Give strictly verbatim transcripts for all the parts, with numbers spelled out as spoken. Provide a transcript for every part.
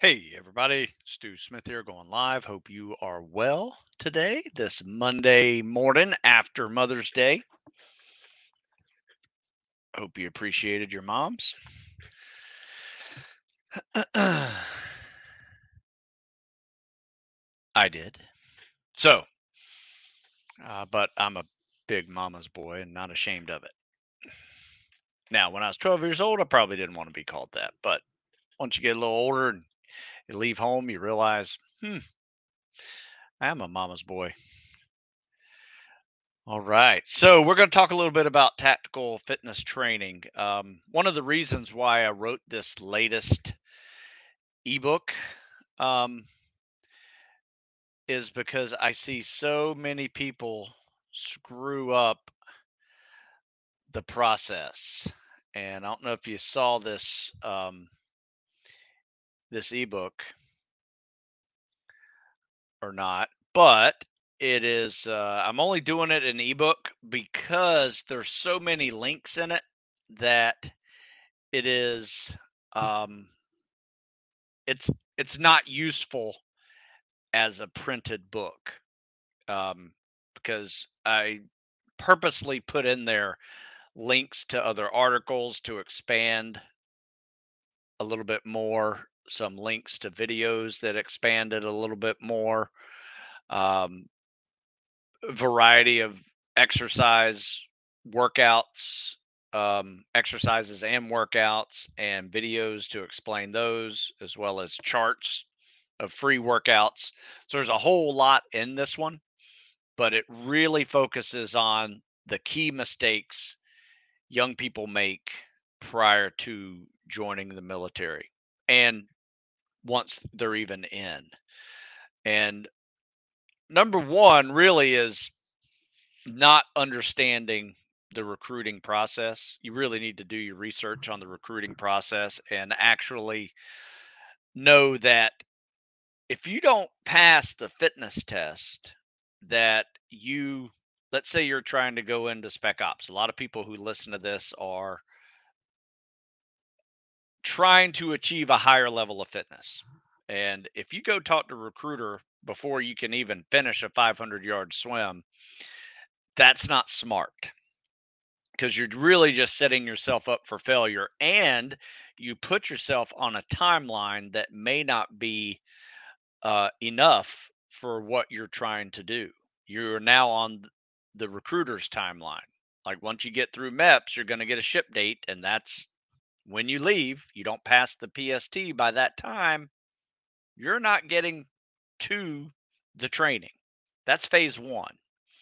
Hey, everybody. Stu Smith here going live. Hope you are well today, this Monday morning after Mother's Day. Hope you appreciated your moms. I did. So, uh, but I'm a big mama's boy and not ashamed of it. Now, when I was twelve years old, I probably didn't want to be called that. But once you get a little older and you leave home, you realize, hmm, I am a mama's boy. All right. So we're going to talk a little bit about tactical fitness training. Um, one of the reasons why I wrote this latest ebook um, is because I see so many people screw up the process. And I don't know if you saw this um, this ebook or not, but it is. Uh, I'm only doing it in ebook because there's so many links in it that it is. Um, it's it's not useful as a printed book um, because I purposely put in there links to other articles to expand a little bit more, some links to videos that expanded a little bit more, um, variety of exercise workouts, um, exercises and workouts, and videos to explain those, as well as charts of free workouts. So there's a whole lot in this one, but it really focuses on the key mistakes young people make prior to joining the military and once they're even in. And number one really is not understanding the recruiting process. You really need to do your research on the recruiting process and actually know that if you don't pass the fitness test, that you, let's say you're trying to go into spec ops. A lot of people who listen to this are trying to achieve a higher level of fitness. And if you go talk to a recruiter before you can even finish a five hundred yard swim, that's not smart because you're really just setting yourself up for failure. And you put yourself on a timeline that may not be uh, enough for what you're trying to do. You're now on the recruiter's timeline. Like once you get through MEPS, you're going to get a ship date, and that's when you leave. You don't pass the P S T by that time, you're not getting to the training. That's phase one.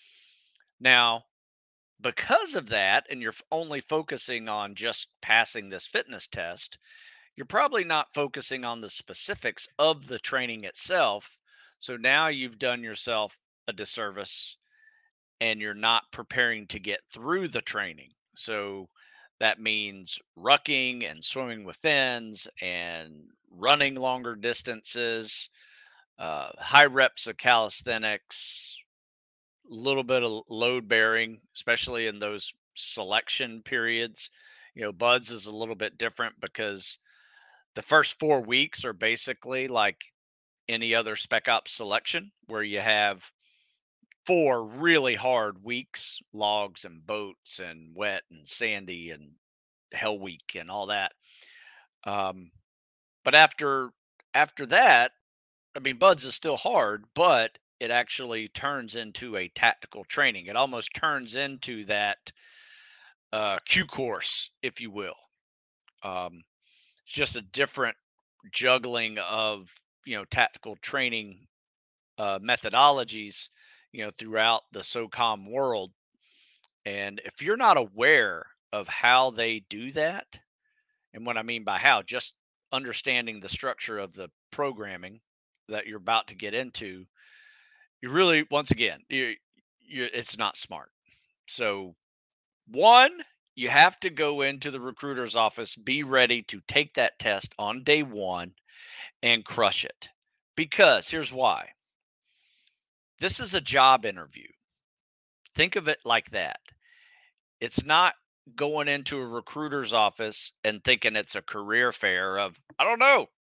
Now, because of that, and you're only focusing on just passing this fitness test, you're probably not focusing on the specifics of the training itself. So now you've done yourself a disservice and you're not preparing to get through the training. So that means rucking and swimming with fins and running longer distances, uh, high reps of calisthenics, a little bit of load bearing, especially in those selection periods. You know, buds is a little bit different because the first four weeks are basically like any other spec ops selection where you have four really hard weeks, logs and boats and wet and sandy and hell week and all that. Um, but after after that, I mean, buds is still hard, but it actually turns into a tactical training. It almost turns into that uh, Q course, if you will. Um, it's just a different juggling of you know tactical training uh, methodologies, you know, throughout the SOCOM world. And if you're not aware of how they do that, and what I mean by how, just understanding the structure of the programming that you're about to get into, you really, once again, you, you, it's not smart. So, one, you have to go into the recruiter's office, be ready to take that test on day one and crush it. Because here's why: this is a job interview. Think of it like that. It's not going into a recruiter's office and thinking it's a career fair of, I don't know,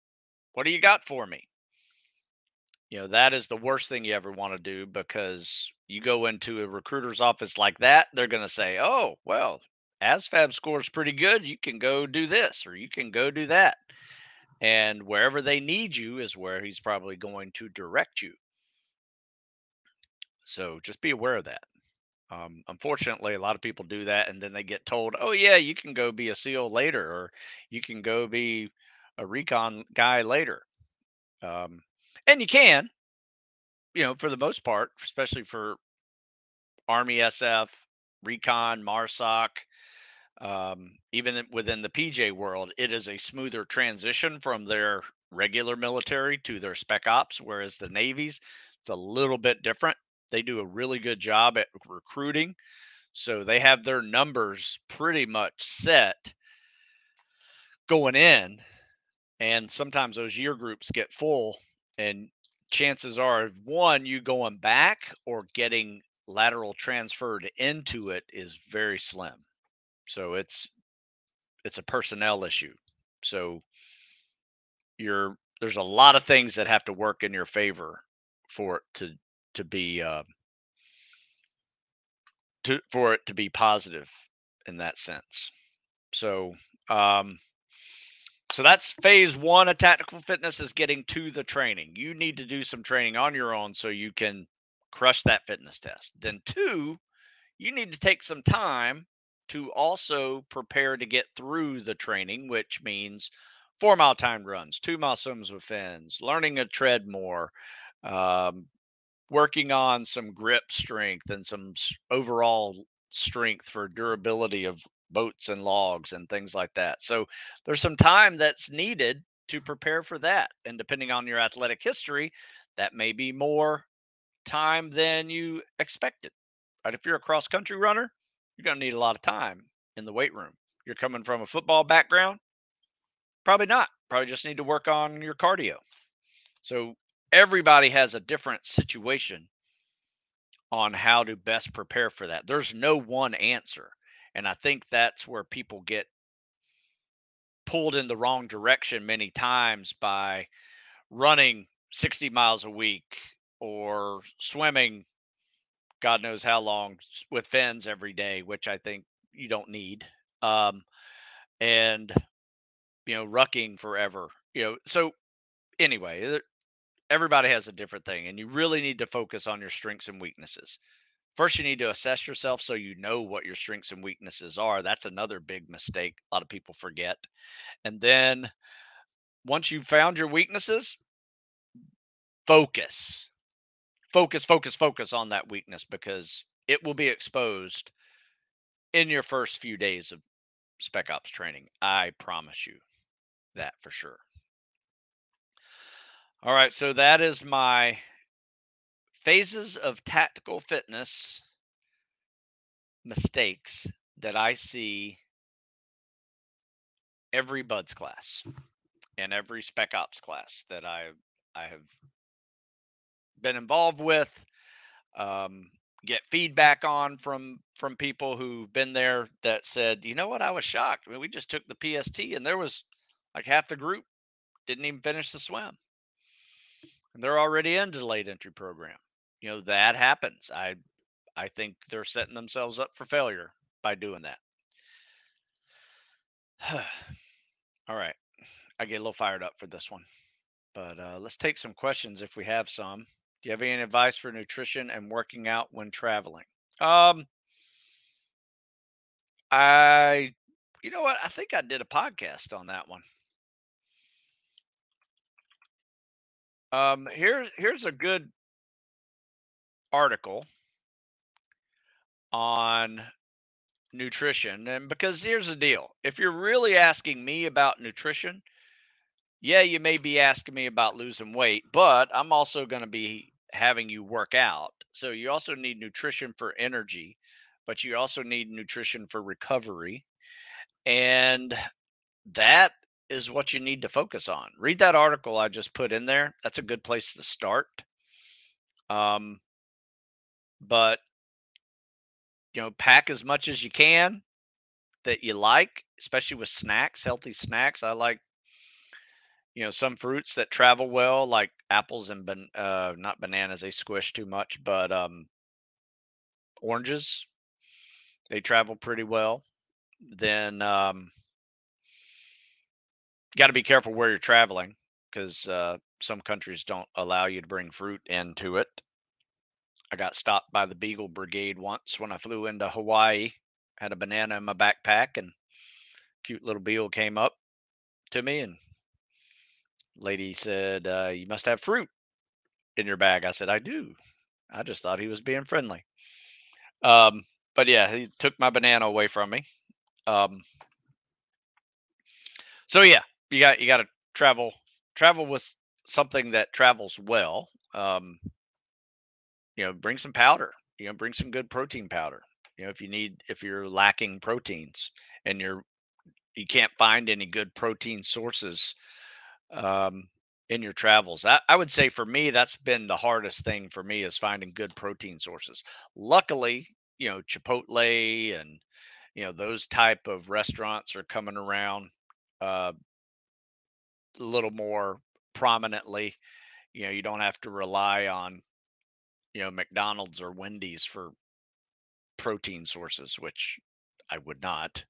What do you got for me? You know, that is the worst thing you ever want to do, because you go into a recruiter's office like that, they're going to say, oh, well, ASVAB scores pretty good. You can go do this or you can go do that. And wherever they need you is where he's probably going to direct you. So just be aware of that. Um, unfortunately, a lot of people do that and then they get told, oh, yeah, you can go be a SEAL later, or you can go be a recon guy later. Um, and you can, you know, for the most part, especially for Army S F, recon, MARSOC, um, even within the P J world, it is a smoother transition from their regular military to their spec ops, whereas the Navy's, it's a little bit different. They do a really good job at recruiting. So they have their numbers pretty much set going in. And sometimes those year groups get full, and chances are of one, you going back or getting lateral transferred into it is very slim. So it's it's a personnel issue. So you're there's a lot of things that have to work in your favor for it to to be uh, to for it to be positive in that sense. So um, so that's phase one of tactical fitness, is getting to the training. You need to do some training on your own so you can crush that fitness test. Then two, you need to take some time to also prepare to get through the training, which means four mile timed runs, two mile swims with fins, learning to tread more, um, working on some grip strength and some s- overall strength for durability of boats and logs and things like that. So there's some time that's needed to prepare for that. And depending on your athletic history, that may be more time than you expected. Right? If you're a cross country runner, you're going to need a lot of time in the weight room. You're coming from a football background, probably not. Probably just need to work on your cardio. So everybody has a different situation on how to best prepare for that. There's no one answer. And I think that's where people get pulled in the wrong direction many times by running sixty miles a week or swimming God knows how long s- with fins every day, which I think you don't need. Um, and you know, rucking forever. You know, so anyway, uh, everybody has a different thing, and you really need to focus on your strengths and weaknesses. First, you need to assess yourself so you know what your strengths and weaknesses are. That's another big mistake a lot of people forget. And then once you've found your weaknesses, focus, focus, focus, focus on that weakness, because it will be exposed in your first few days of spec ops training. I promise you that for sure. All right. So that is my phases of tactical fitness mistakes that I see every buds class and every spec ops class that I I have been involved with, um, get feedback on from from people who've been there that said, you know what, I was shocked. I mean, we just took the P S T and there was like half the group didn't even finish the swim, and they're already into the late entry program. You know, that happens. I I think they're setting themselves up for failure by doing that. All right, I get a little fired up for this one. But uh, let's take some questions if we have some. Do you have any advice for nutrition and working out when traveling? Um, I, you know what? I think I did a podcast on that one. Um, here's here's a good article on nutrition, and because here's the deal: if you're really asking me about nutrition, yeah, you may be asking me about losing weight, but I'm also going to be having you work out. So you also need nutrition for energy, but you also need nutrition for recovery. And that is what you need to focus on. Read that article I just put in there. That's a good place to start. Um, but, you know, pack as much as you can that you like, especially with snacks, healthy snacks. I like, You know, some fruits that travel well, like apples and ban- uh, not bananas, they squish too much, but um, oranges, they travel pretty well. Then um, got to be careful where you're traveling because uh, some countries don't allow you to bring fruit into it. I got stopped by the Beagle Brigade once when I flew into Hawaii. Had a banana in my backpack, and cute little beagle came up to me, and lady said, uh, "You must have fruit in your bag." I said, "I do." I just thought he was being friendly. Um, but yeah, he took my banana away from me. Um, so yeah, you got you got to travel travel with something that travels well. Um, you know, bring some powder. You know, bring some good protein powder. You know, if you need if you're lacking proteins and you're you can't find any good protein sources um, in your travels. I, I would say for me, that's been the hardest thing for me is finding good protein sources. Luckily, you know, Chipotle and you know those type of restaurants are coming around uh, a little more prominently. You know, you don't have to rely on you know McDonald's or Wendy's for protein sources, which I would not.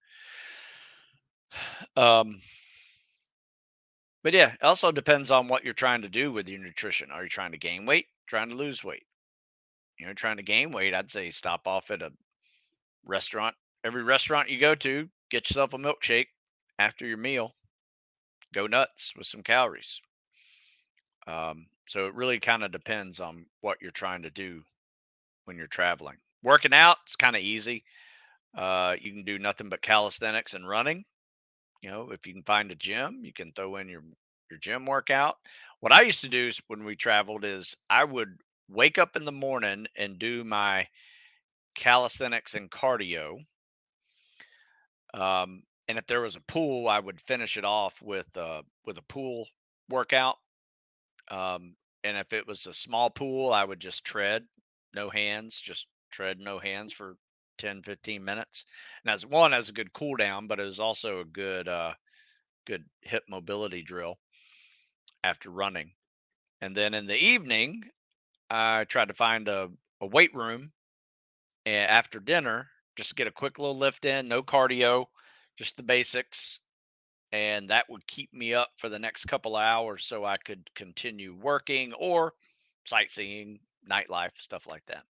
Um, but yeah, it also depends on what you're trying to do with your nutrition. Are you trying to gain weight? Trying to lose weight? You know, trying to gain weight, I'd say stop off at a restaurant. Every restaurant you go to, get yourself a milkshake after your meal. Go nuts with some calories. Um, so it really kind of depends on what you're trying to do when you're traveling. Working out, it's kind of easy. Uh, you can do nothing but calisthenics and running. You know, if you can find a gym, you can throw in your your gym workout. What I used to do is when we traveled is I would wake up in the morning and do my calisthenics and cardio. Um, and if there was a pool, I would finish it off with uh with a pool workout. Um, and if it was a small pool, I would just tread, no hands, just tread, no hands for ten, fifteen minutes. And as one as a good cool down, but it was also a good uh good hip mobility drill after running. And then in the evening, I tried to find a, a weight room a- after dinner, just get a quick little lift in, no cardio, just the basics. And that would keep me up for the next couple of hours so I could continue working or sightseeing, nightlife, stuff like that.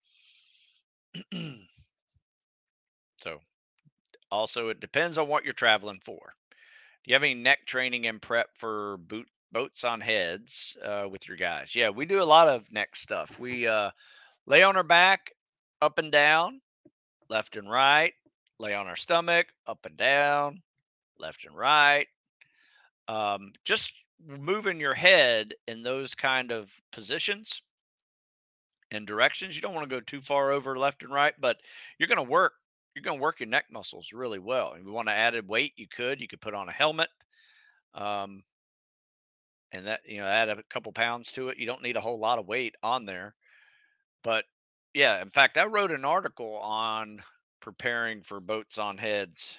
So, also, it depends on what you're traveling for. Do you have any neck training and prep for boot boats on heads uh, with your guys? Yeah, we do a lot of neck stuff. We uh, lay on our back, up and down, left and right, lay on our stomach, up and down, left and right. Um, just moving your head in those kind of positions and directions. You don't want to go too far over left and right, but you're going to work. You're going to work your neck muscles really well. If you want to add weight, you could. You could put on a helmet, um, and that you know add a couple pounds to it. You don't need a whole lot of weight on there, but yeah. In fact, I wrote an article on preparing for boats on heads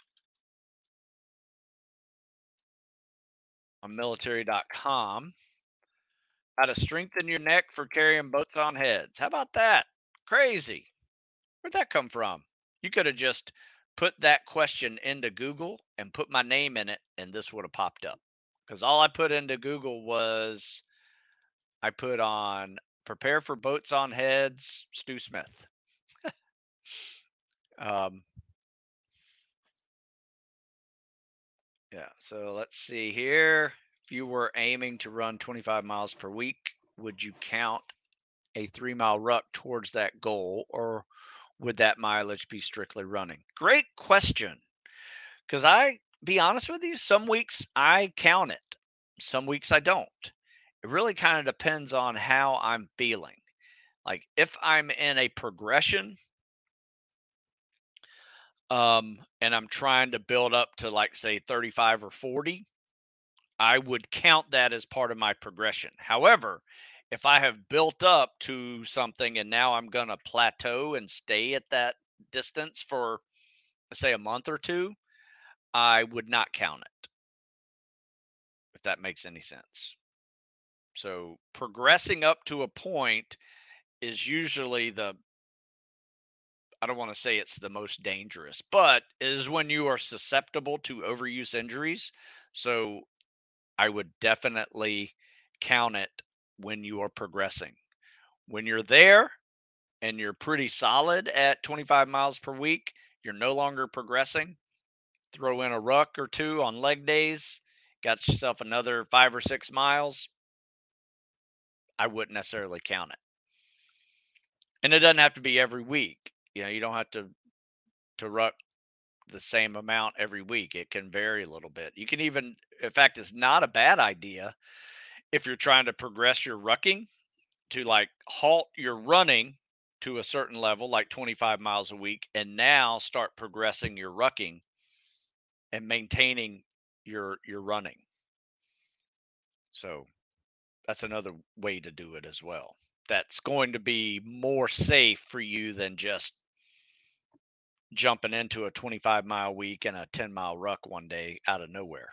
on military dot com. How to strengthen your neck for carrying boats on heads. How about that? Crazy. Where'd that come from? You could have just put that question into Google and put my name in it, and this would have popped up. Because all I put into Google was I put on prepare for boats on heads, Stu Smith. Um, yeah, so let's see here. If you were aiming to run twenty-five miles per week, would you count a three mile ruck towards that goal, or would that mileage be strictly running? Great question. Because I be honest with you, some weeks I count it, some weeks I don't. It really kind of depends on how I'm feeling. Like if I'm in a progression, um, and I'm trying to build up to like say thirty-five or forty, I would count that as part of my progression. However, if I have built up to something and now I'm going to plateau and stay at that distance for, say, a month or two, I would not count it. If that makes any sense. So progressing up to a point is usually the, I don't want to say it's the most dangerous, but is when you are susceptible to overuse injuries. So I would definitely count it when you are progressing. When you're there and you're pretty solid at twenty-five miles per week, you're no longer progressing. Throw in a ruck or two on leg days, got yourself another five or six miles. I wouldn't necessarily count it. And it doesn't have to be every week. You know, you don't have to to ruck the same amount every week. It can vary a little bit. You can even, in fact, it's not a bad idea if you're trying to progress your rucking to like halt your running to a certain level, like twenty-five miles a week, and now start progressing your rucking and maintaining your your running. So that's another way to do it as well. That's going to be more safe for you than just jumping into a twenty-five mile week and a ten mile ruck one day out of nowhere.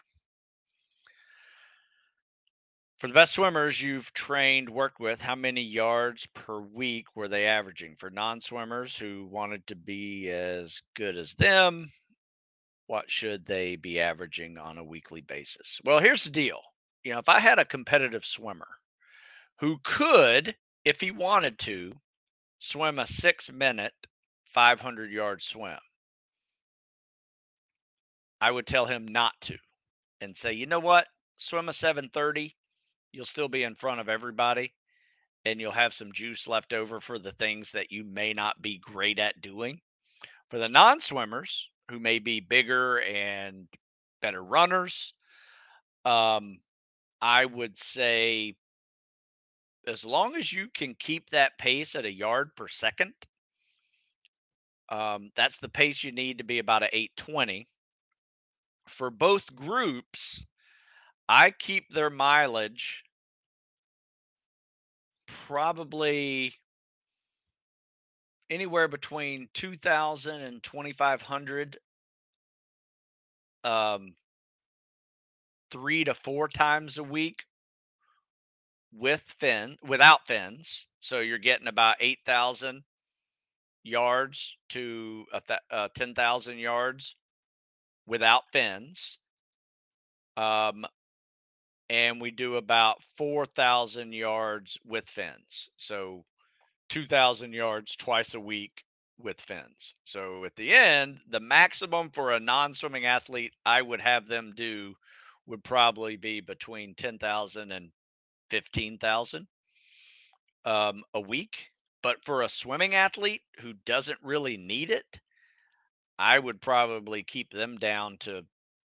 For the best swimmers you've trained, worked with, how many yards per week were they averaging? For non swimmers who wanted to be as good as them, what should they be averaging on a weekly basis? Well, here's the deal. You know, if I had a competitive swimmer who could, if he wanted to, swim a six minute, five hundred yard swim, I would tell him not to and say, you know what? Swim a seven thirty. You'll still be in front of everybody and you'll have some juice left over for the things that you may not be great at doing. For the non swimmers who may be bigger and better runners, um, I would say as long as you can keep that pace at a yard per second, um, that's the pace you need to be about a eight twenty. For both groups, I keep their mileage probably anywhere between two thousand and twenty-five hundred, um, three to four times a week with fin without fins. So you're getting about eight thousand yards to a th- uh, ten thousand yards without fins. Um, and we do about four thousand yards with fins. So two thousand yards twice a week with fins. So at the end, the maximum for a non swimming athlete I would have them do would probably be between ten thousand and fifteen thousand um, a week. But for a swimming athlete who doesn't really need it, I would probably keep them down to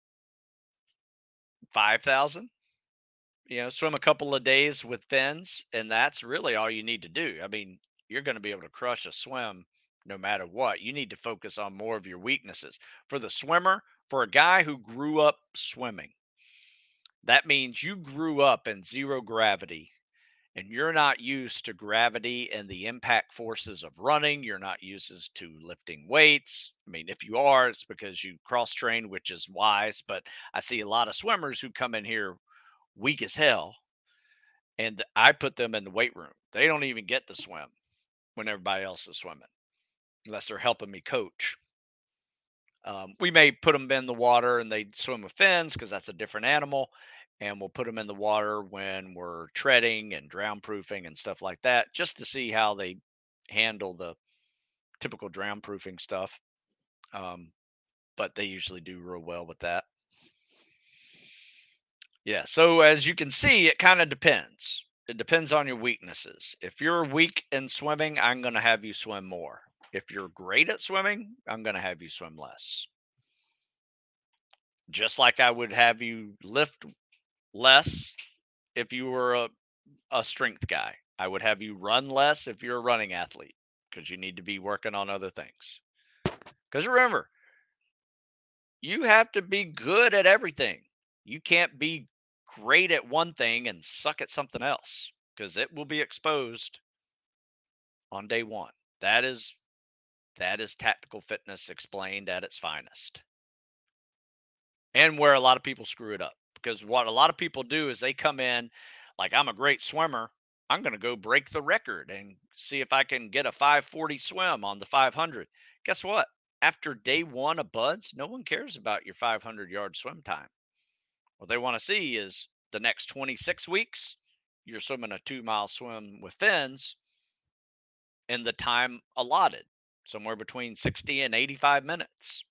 five thousand. You know, swim a couple of days with fins, and that's really all you need to do. I mean, you're going to be able to crush a swim no matter what. You need to focus on more of your weaknesses. For the swimmer, for a guy who grew up swimming, that means you grew up in zero gravity and you're not used to gravity and the impact forces of running. You're not used to lifting weights. I mean, if you are, it's because you cross train, which is wise. But I see a lot of swimmers who come in here weak as hell, and I put them in the weight room. They don't even get to swim when everybody else is swimming unless they're helping me coach. Um, we may put them in the water and they swim with fins because that's a different animal. And we'll put them in the water when we're treading and drown proofing and stuff like that, just to see how they handle the typical drown proofing stuff. Um, but they usually do real well with that. Yeah. So as you can see, it kind of depends. It depends on your weaknesses. If you're weak in swimming, I'm going to have you swim more. If you're great at swimming, I'm going to have you swim less. Just like I would have you lift less if you were a, a strength guy. I would have you run less if you're a running athlete because you need to be working on other things. Because remember, you have to be good at everything. You can't be great at one thing and suck at something else because it will be exposed on day one. That is that is tactical fitness explained at its finest. And where a lot of people screw it up. because what a lot of people do is they come in like, I'm a great swimmer. I'm going to go break the record and see if I can get a five forty swim on the five hundred. Guess what? After day one of buds, no one cares about your five hundred yard swim time. What they want to see is the next twenty-six weeks, you're swimming a two mile swim with fins in the time allotted, somewhere between sixty and eighty-five minutes.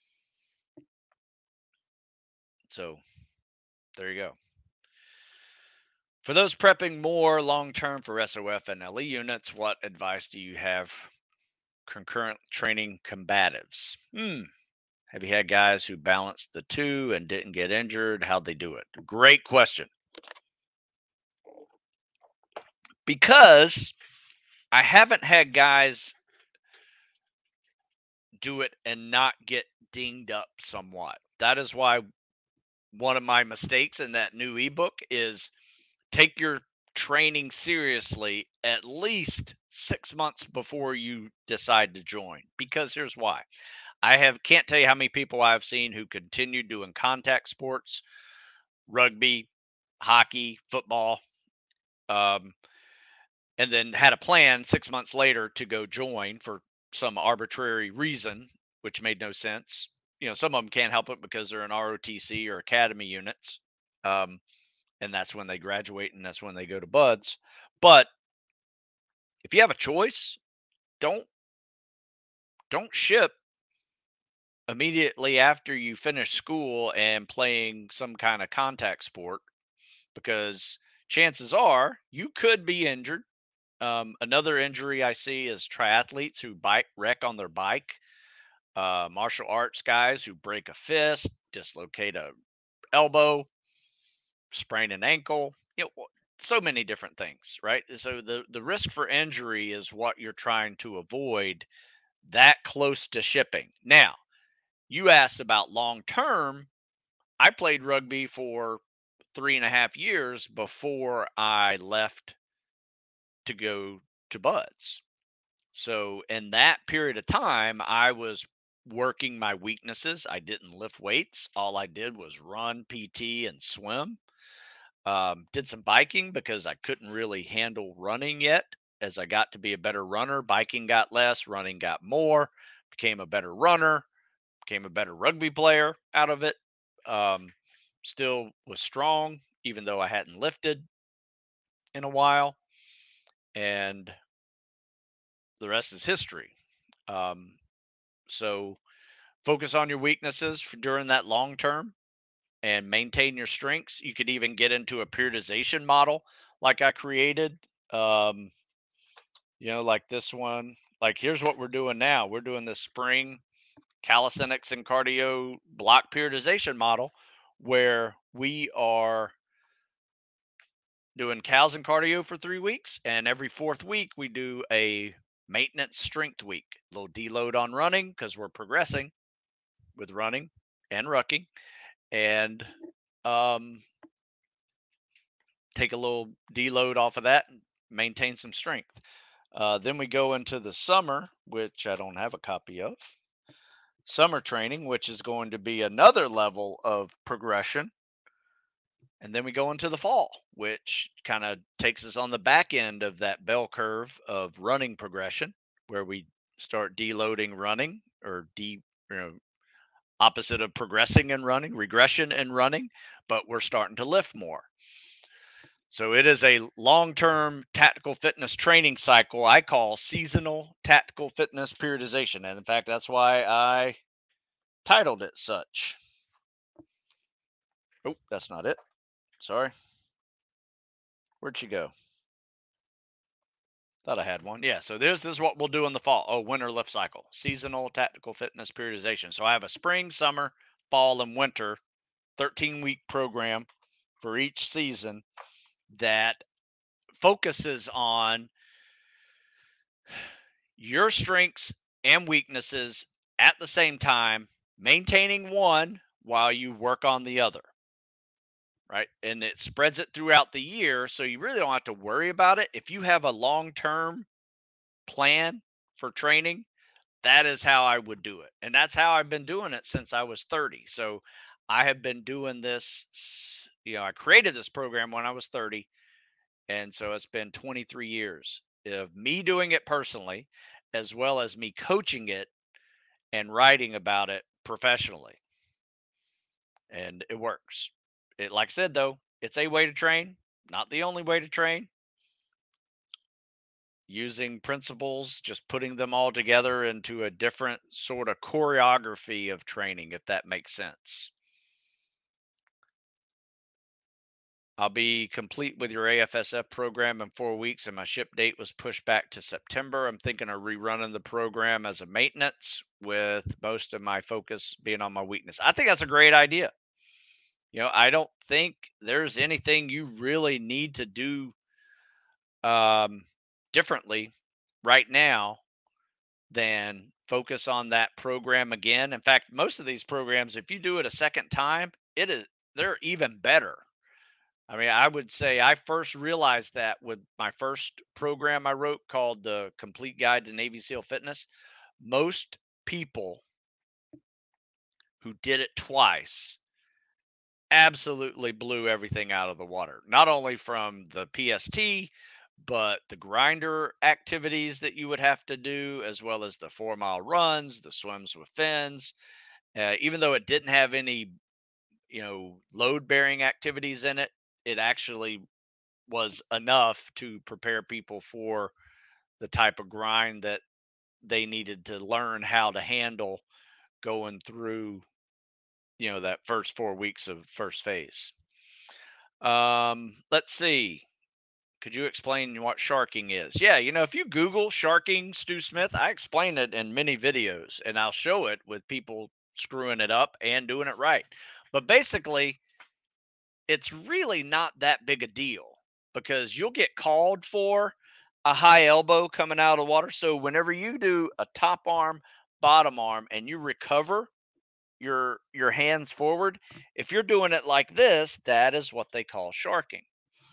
So there you go. For those prepping more long term for S O F and L E units, what advice do you have? Concurrent training combatives. Hmm. Have you had guys who balanced the two and didn't get injured? How'd they do it? Great question. Because I haven't had guys do it and not get dinged up somewhat. That is why one of my mistakes in that new ebook is take your training seriously at least six months before you decide to join. Because here's why. I have can't tell you how many people I've seen who continued doing contact sports, rugby, hockey, football, um, and then had a plan six months later to go join for some arbitrary reason, which made no sense. You know, some of them can't help it because they're in R O T C or academy units. Um, and that's when they graduate and that's when they go to buds. But if you have a choice, don't don't ship immediately after you finish school and playing some kind of contact sport, because chances are you could be injured. Um, another injury I see is triathletes who bike wreck on their bike, uh, martial arts guys who break a fist, dislocate a elbow, sprain an ankle. You know, so many different things, right? So the the risk for injury is what you're trying to avoid that close to shipping. Now, you asked about long term. I played rugby for three and a half years before I left to go to buds. So in that period of time, I was working my weaknesses. I didn't lift weights. All I did was run, P T, and swim. Um, did some biking because I couldn't really handle running yet. As I got to be a better runner, biking got less, running got more, became a better runner, became a better rugby player out of it. Um, still was strong, even though I hadn't lifted in a while. And the rest is history. Um, so focus on your weaknesses for, during that long term and maintain your strengths. You could even get into a periodization model like I created. Um, you know, like this one. Like, here's what we're doing now. We're doing this spring calisthenics and cardio block periodization model where we are doing cals and cardio for three weeks. And every fourth week, we do a maintenance strength week, a little deload on running because we're progressing with running and rucking. And um, take a little deload off of that and maintain some strength. Uh, then we go into the summer, which I don't have a copy of. Summer training, which is going to be another level of progression. And then we go into the fall, which kind of takes us on the back end of that bell curve of running progression, where we start deloading running or de, you know, opposite of progressing and running, regression and running, but we're starting to lift more. So it is a long-term tactical fitness training cycle I call seasonal tactical fitness periodization. And in fact, that's why I titled it such. Oh, that's not it. Sorry. Where'd she go? Thought I had one. Yeah. So this, this is what we'll do in the fall. Oh, winter lift cycle, seasonal tactical fitness periodization. So I have a spring, summer, fall, and winter thirteen week program for each season that focuses on your strengths and weaknesses at the same time, maintaining one while you work on the other. Right. And it spreads it throughout the year. So you really don't have to worry about it. If you have a long term plan for training, that is how I would do it. And that's how I've been doing it since I was thirty. So I have been doing this, s- you know, I created this program when I was thirty. And so it's been twenty-three years of me doing it personally, as well as me coaching it and writing about it professionally. And it works. It, like I said, though, it's a way to train, not the only way to train. Using principles, just putting them all together into a different sort of choreography of training, if that makes sense. I'll be complete with your A F S F program in four weeks, and my ship date was pushed back to September. I'm thinking of rerunning the program as a maintenance, with most of my focus being on my weakness. I think that's a great idea. You know, I don't think there's anything you really need to do um, differently right now than focus on that program again. In fact, most of these programs, if you do it a second time, it is they're even better. I mean, I would say I first realized that with my first program I wrote called The Complete Guide to Navy SEAL Fitness. Most people who did it twice absolutely blew everything out of the water. Not only from the P S T, but the grinder activities that you would have to do, as well as the four mile runs, the swims with fins. Uh, even though it didn't have any, you know, load bearing activities in it, it actually was enough to prepare people for the type of grind that they needed to learn how to handle going through, you know, that first four weeks of first phase. Um, let's see. Could you explain what sharking is? Yeah, you know, if you Google sharking Stu Smith, I explain it in many videos and I'll show it with people screwing it up and doing it right. But basically, it's really not that big a deal because you'll get called for a high elbow coming out of the water. So whenever you do a top arm, bottom arm, and you recover your your hands forward, if you're doing it like this, that is what they call sharking.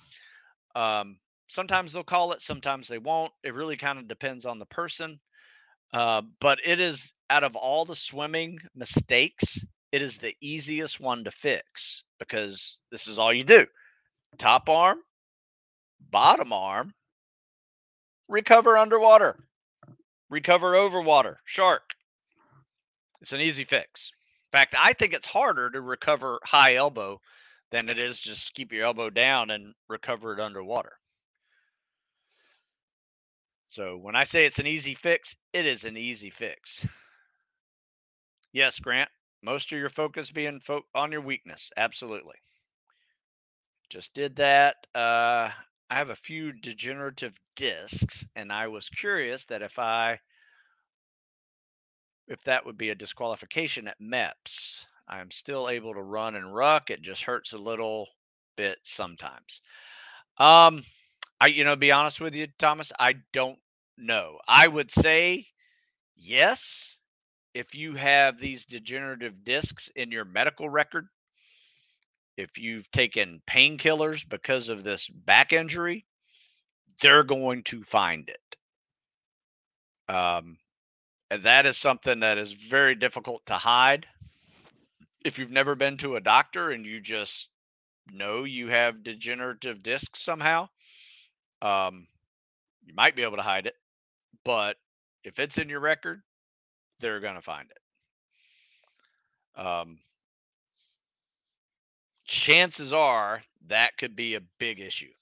Um, Sometimes they'll call it, sometimes they won't. It really kind of depends on the person. Uh, but it is out of all the swimming mistakes, it is the easiest one to fix because this is all you do: top arm, bottom arm, recover underwater, recover over water, shark. It's an easy fix. In fact, I think it's harder to recover high elbow than it is just keep your elbow down and recover it underwater. So when I say it's an easy fix, it is an easy fix. Yes, Grant. Most of your focus being fo- on your weakness. Absolutely. Just did that. Uh, I have a few degenerative discs, and I was curious that if I if that would be a disqualification at MEPS. I'm still able to run and ruck. It just hurts a little bit sometimes. Um, I, you know, be honest with you, Thomas, I don't know. I would say yes, if you have these degenerative discs in your medical record, if you've taken painkillers because of this back injury, they're going to find it. Um, and that is something that is very difficult to hide. If you've never been to a doctor and you just know you have degenerative discs somehow, um, you might be able to hide it. But if it's in your record, they're going to find it. Um, chances are that could be a big issue.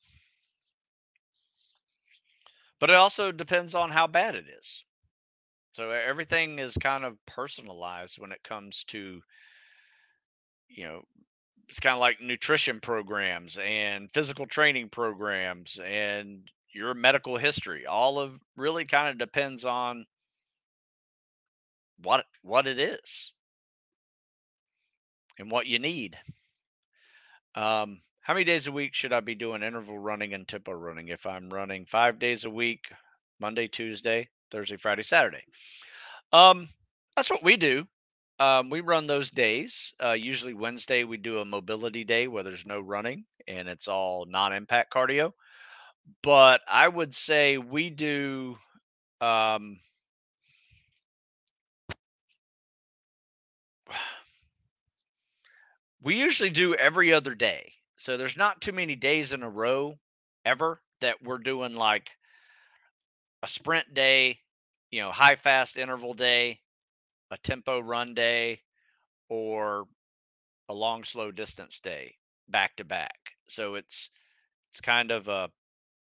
But it also depends on how bad it is. So everything is kind of personalized when it comes to, you know, it's kind of like nutrition programs and physical training programs and your medical history. All of really kind of depends on what what it is and what you need. Um, how many days a week should I be doing interval running and tempo running if I'm running five days a week, Monday, Tuesday, Thursday, Friday, Saturday? Um, that's what we do. Um, we run those days. Uh, usually Wednesday we do a mobility day where there's no running and it's all non-impact cardio. But I would say we do um, We usually do every other day. So there's not too many days in a row ever that we're doing like a sprint day, you know, high fast interval day, a tempo run day, or a long slow distance day back to back. So it's it's kind of a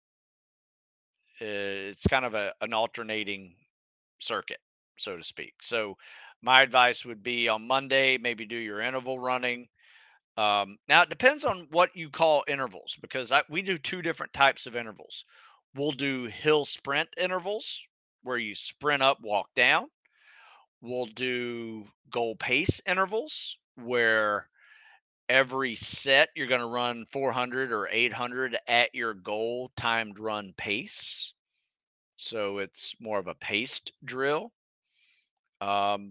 uh, it's kind of a, an alternating circuit, so to speak. So my advice would be on Monday, maybe do your interval running. Um, now it depends on what you call intervals because I, we do two different types of intervals. We'll do hill sprint intervals where you sprint up, walk down. We'll do goal pace intervals where every set you're going to run four hundred or eight hundred at your goal timed run pace. So it's more of a paced drill. Um,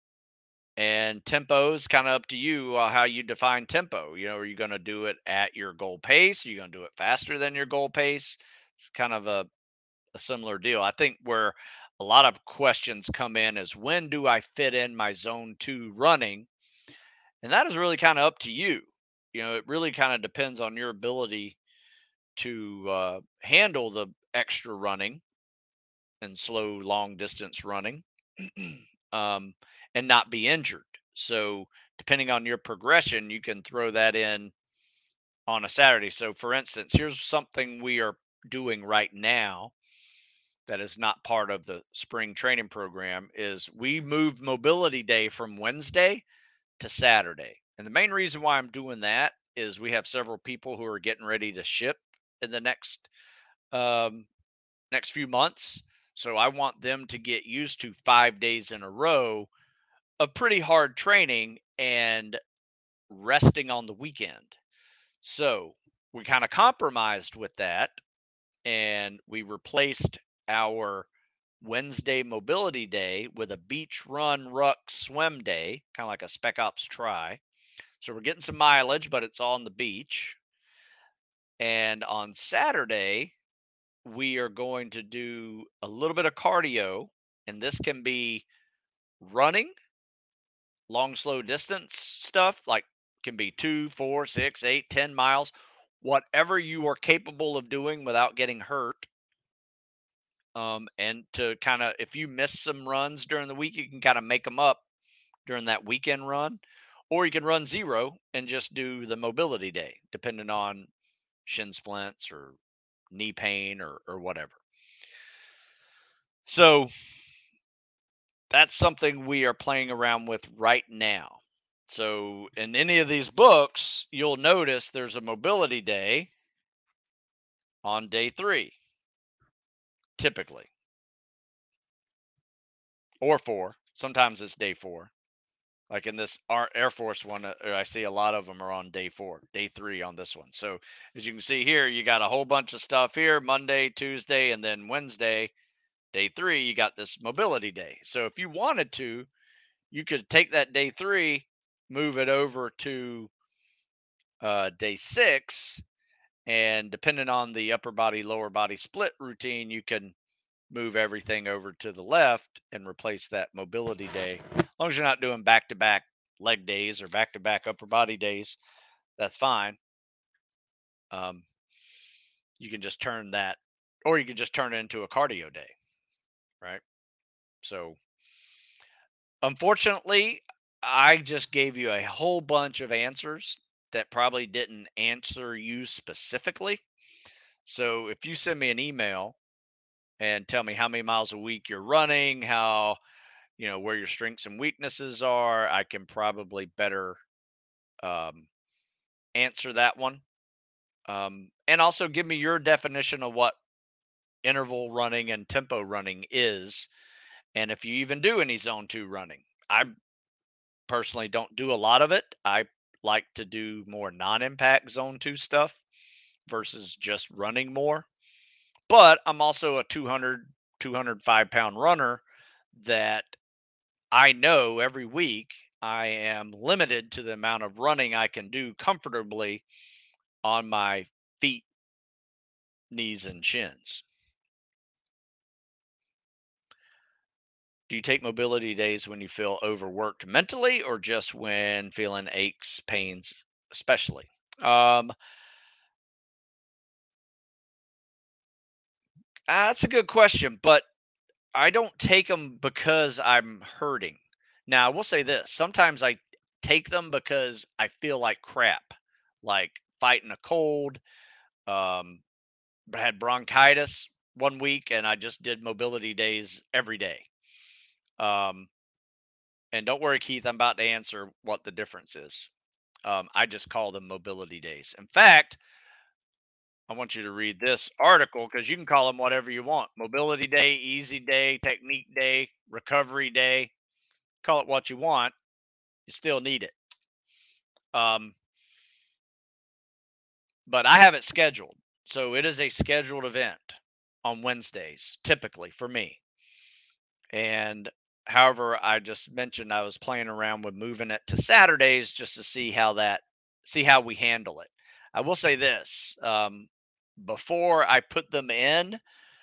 and tempo is kind of up to you uh, how you define tempo. You know, are you going to do it at your goal pace? Are you going to do it faster than your goal pace? It's kind of a, a similar deal. I think where a lot of questions come in is when do I fit in my zone two running? And that is really kind of up to you. You know, it really kind of depends on your ability to uh, handle the extra running and slow long distance running um, and not be injured. So, depending on your progression, you can throw that in on a Saturday. So, for instance, here's something we are doing right now that is not part of the spring training program is we moved mobility day from Wednesday to Saturday. And the main reason why I'm doing that is we have several people who are getting ready to ship in the next um, next few months. So I want them to get used to five days in a row of pretty hard training and resting on the weekend. So we kind of compromised with that and we replaced our Wednesday mobility day with a beach run, ruck, swim day, kind of like a spec ops try. So we're getting some mileage, but it's on the beach. And on Saturday, we are going to do a little bit of cardio, and this can be running, long, slow distance stuff, like can be two, four, six, eight, ten miles, whatever you are capable of doing without getting hurt. Um, and to kind of, if you miss some runs during the week, you can kind of make them up during that weekend run, or you can run zero and just do the mobility day, depending on shin splints or knee pain or or whatever. So that's something we are playing around with right now. So in any of these books, you'll notice there's a mobility day on day three, typically, or four. Sometimes it's day four. Like in this Ar- Air Force one, uh, I see a lot of them are on day four, day three on this one. So as you can see here, you got a whole bunch of stuff here Monday, Tuesday, and then Wednesday, day three, you got this mobility day. So if you wanted to, you could take that day three, move it over to uh, day six, and depending on the upper body, lower body split routine, you can move everything over to the left and replace that mobility day. As long as you're not doing back to back leg days or back to back upper body days, that's fine. Um, you can just turn that, or you can just turn it into a cardio day, right? So unfortunately, I just gave you a whole bunch of answers that probably didn't answer you specifically. So if you send me an email and tell me how many miles a week you're running, how, you know, where your strengths and weaknesses are, I can probably better um, answer that one. Um, and also give me your definition of what interval running and tempo running is. And if you even do any zone two running, I personally don't do a lot of it. I like to do more non-impact zone two stuff versus just running more. But I'm also a two hundred, two hundred five pound runner that I know every week I am limited to the amount of running I can do comfortably on my feet, knees, and shins. Do you take mobility days when you feel overworked mentally or just when feeling aches, pains, especially? Um, uh, that's a good question, but I don't take them because I'm hurting. Now, I will say this, sometimes I take them because I feel like crap, like fighting a cold. Um, I had bronchitis one week and I just did mobility days every day. Um, and don't worry, Keith, I'm about to answer what the difference is. Um, I just call them mobility days. In fact, I want you to read this article because you can call them whatever you want: mobility day, easy day, technique day, recovery day. Call it what you want. You still need it. Um, but I have it scheduled. So it is a scheduled event on Wednesdays, typically for me. And however, I just mentioned I was playing around with moving it to Saturdays just to see how that see how we handle it. I will say this, um, before I put them in,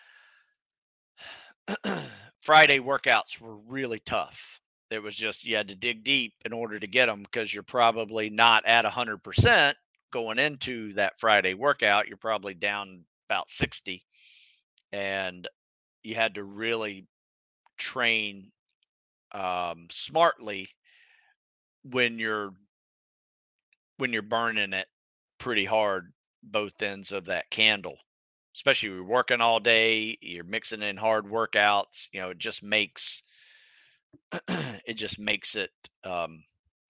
Friday workouts were really tough. It was just you had to dig deep in order to get them because you're probably not at one hundred percent going into that Friday workout. You're probably down about sixty, and you had to really train um, smartly when you're when you're burning it pretty hard both ends of that candle, especially you're working all day, you're mixing in hard workouts, you know, it just makes it just makes it um,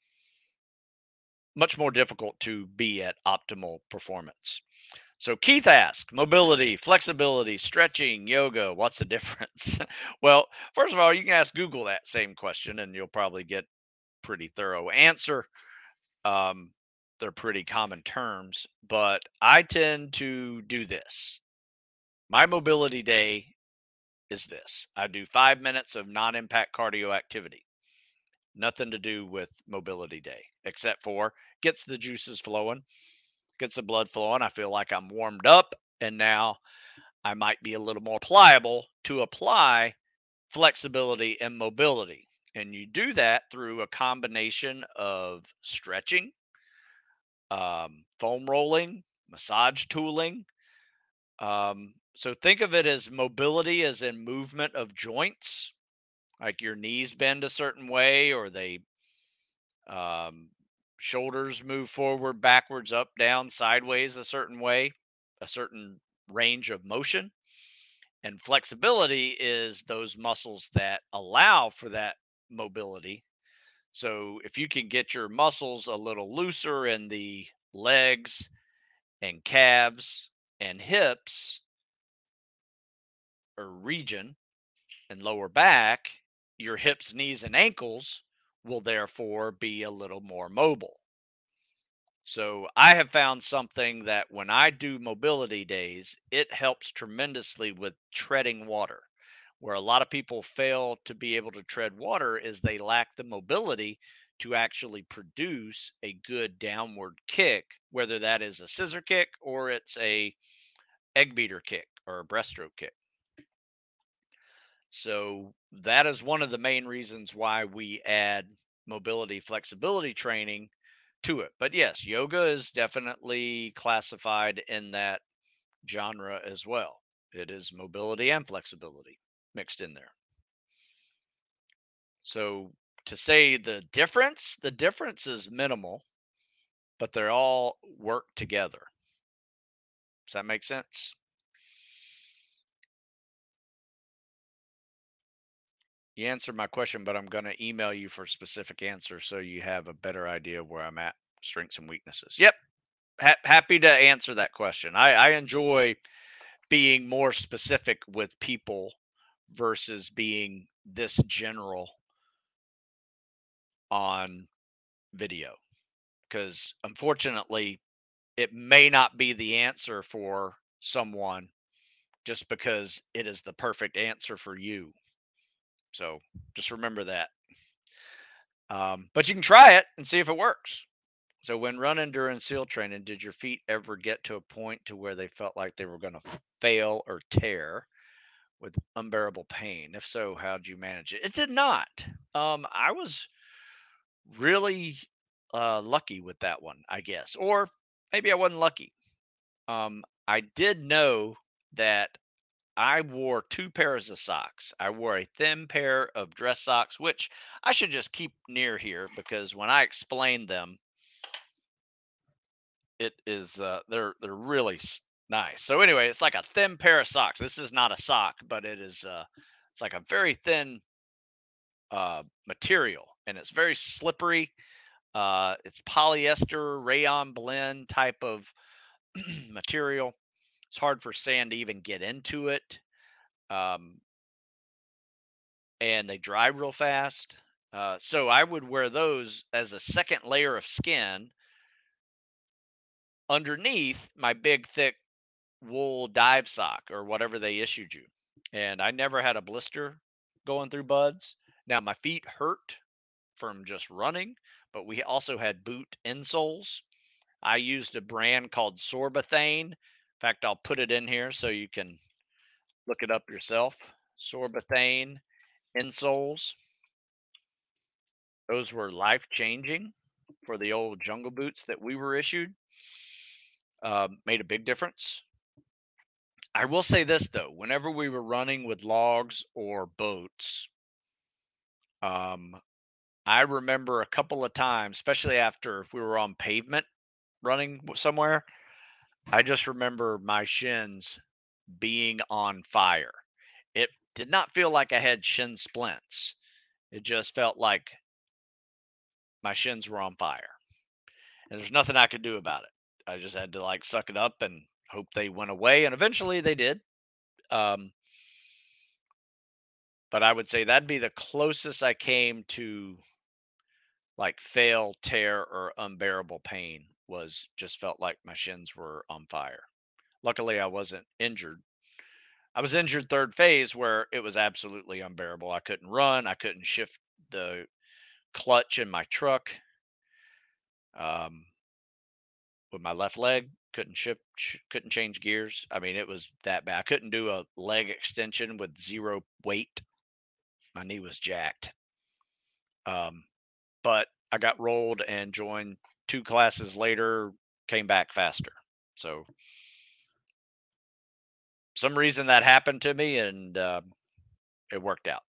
much more difficult to be at optimal performance. So Keith asked, mobility, flexibility, stretching, yoga, what's the difference? Well, first of all, you can ask Google that same question and you'll probably get pretty thorough answer. Um, they're pretty common terms, but I tend to do this. My mobility day is this: I do five minutes of non impact cardio activity. Nothing to do with mobility day, except for gets the juices flowing, gets the blood flowing. I feel like I'm warmed up, and now I might be a little more pliable to apply flexibility and mobility. And you do that through a combination of stretching, um, foam rolling, massage tooling. Um, so think of it as mobility as in movement of joints, like your knees bend a certain way, or they um, shoulders move forward, backwards, up, down, sideways a certain way, a certain range of motion. And flexibility is those muscles that allow for that mobility. So if you can get your muscles a little looser in the legs and calves and hips or region and lower back, your hips, knees, and ankles will therefore be a little more mobile. So I have found something that when I do mobility days, it helps tremendously with treading water. Where a lot of people fail to be able to tread water is they lack the mobility to actually produce a good downward kick, whether that is a scissor kick or it's a egg beater kick or a breaststroke kick. So that is one of the main reasons why we add mobility flexibility training to it. But yes, yoga is definitely classified in that genre as well. It is mobility and flexibility mixed in there. So to say the difference, the difference is minimal, but they all work together. Does that make sense? You answered my question, but I'm going to email you for specific answers so you have a better idea of where I'm at, strengths and weaknesses. Yep. Ha- happy to answer that question. I, I enjoy being more specific with people versus being this general on video because unfortunately it may not be the answer for someone just because it is the perfect answer for you. So just remember that. Um, but you can try it and see if it works. So when running during SEAL training, did your feet ever get to a point to where they felt like they were going to fail or tear? with unbearable pain? If so, how'd you manage it? It did not. Um, I was really uh, lucky with that one, I guess, or maybe I wasn't lucky. Um, I did know that I wore two pairs of socks. I wore a thin pair of dress socks, which I should just keep near here because when I explain them, it is uh, they're they're really s- nice. So anyway, it's like a thin pair of socks. This is not a sock, but it is uh, it's like a very thin uh, material, and it's very slippery. Uh, it's polyester rayon blend type of material. It's hard for sand to even get into it. Um, and they dry real fast. Uh, so I would wear those as a second layer of skin underneath my big, thick wool dive sock or whatever they issued you. And I never had a blister going through buds. Now, my feet hurt from just running, but we also had boot insoles. I used a brand called Sorbothane. In fact, I'll put it in here so you can look it up yourself. Sorbothane insoles. Those were life changing for the old jungle boots that we were issued. Um, made a big difference. I will say this though, whenever we were running with logs or boats, um, I remember a couple of times, especially after if we were on pavement running w- somewhere, I just remember my shins being on fire. It did not feel like I had shin splints. It just felt like my shins were on fire. And there's nothing I could do about it. I just had to like suck it up and hope they went away, and eventually they did. Um, but I would say that'd be the closest I came to like fail, tear, or unbearable pain. Was just felt like my shins were on fire. Luckily, I wasn't injured. I was injured third phase where it was absolutely unbearable. I couldn't run. I couldn't shift the clutch in my truck. Um, with my left leg. Couldn't shift, sh- couldn't change gears. I mean, it was that bad. I couldn't do a leg extension with zero weight. My knee was jacked. Um, but I got rolled and joined two classes later, came back faster. So some reason that happened to me, and uh, it worked out.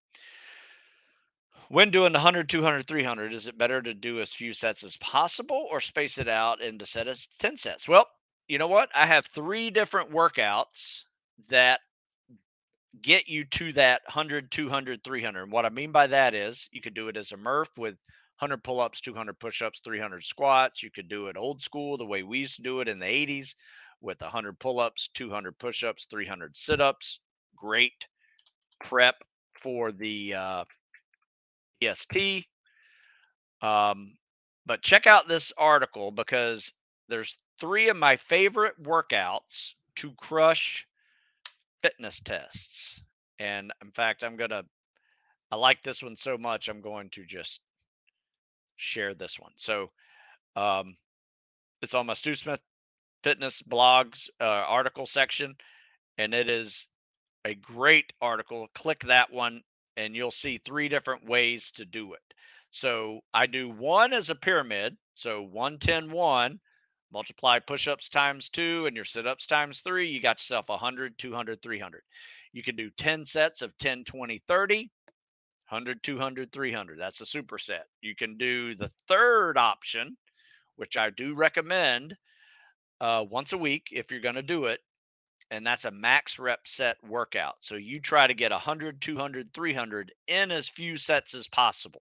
When doing the one hundred, two hundred, three hundred, is it better to do as few sets as possible or space it out into set as ten sets? Well, you know what? I have three different workouts that get you to that one hundred, two hundred, three hundred. And what I mean by that is you could do it as a Murph with one hundred pull ups, two hundred push ups, three hundred squats. You could do it old school, the way we used to do it in the eighties with one hundred pull ups, two hundred push ups, three hundred sit ups. Great prep for the uh, E S T. Um, but check out this article because there's three of my favorite workouts to crush fitness tests. And in fact, I'm going to I like this one so much, I'm going to just share this one. So um, it's on my Stu Smith Fitness blogs uh, article section, and it is a great article. Click that one, and you'll see three different ways to do it. So I do one as a pyramid. So one, ten, one, multiply push ups times two and your sit ups times three. You got yourself one hundred, two hundred, three hundred. You can do ten sets of ten, twenty, thirty. one hundred, two hundred, three hundred. That's a superset. You can do the third option, which I do recommend uh, once a week if you're going to do it. And that's a max rep set workout. So you try to get one hundred, two hundred, three hundred in as few sets as possible.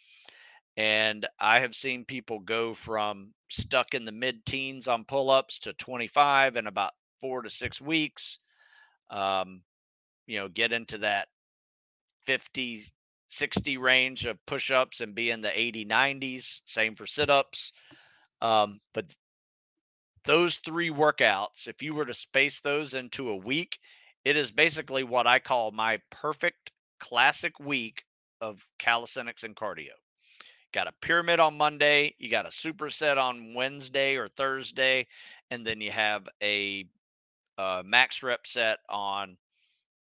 And I have seen people go from stuck in the mid teens on pull ups to twenty-five in about four to six weeks. Um, you know, get into that fifty, sixty range of push ups and be in the eighty, nineties. Same for sit ups. Um, but those three workouts, if you were to space those into a week, it is basically what I call my perfect classic week of calisthenics and cardio. Got a pyramid on Monday, you got a superset on Wednesday or Thursday, and then you have a uh, max rep set on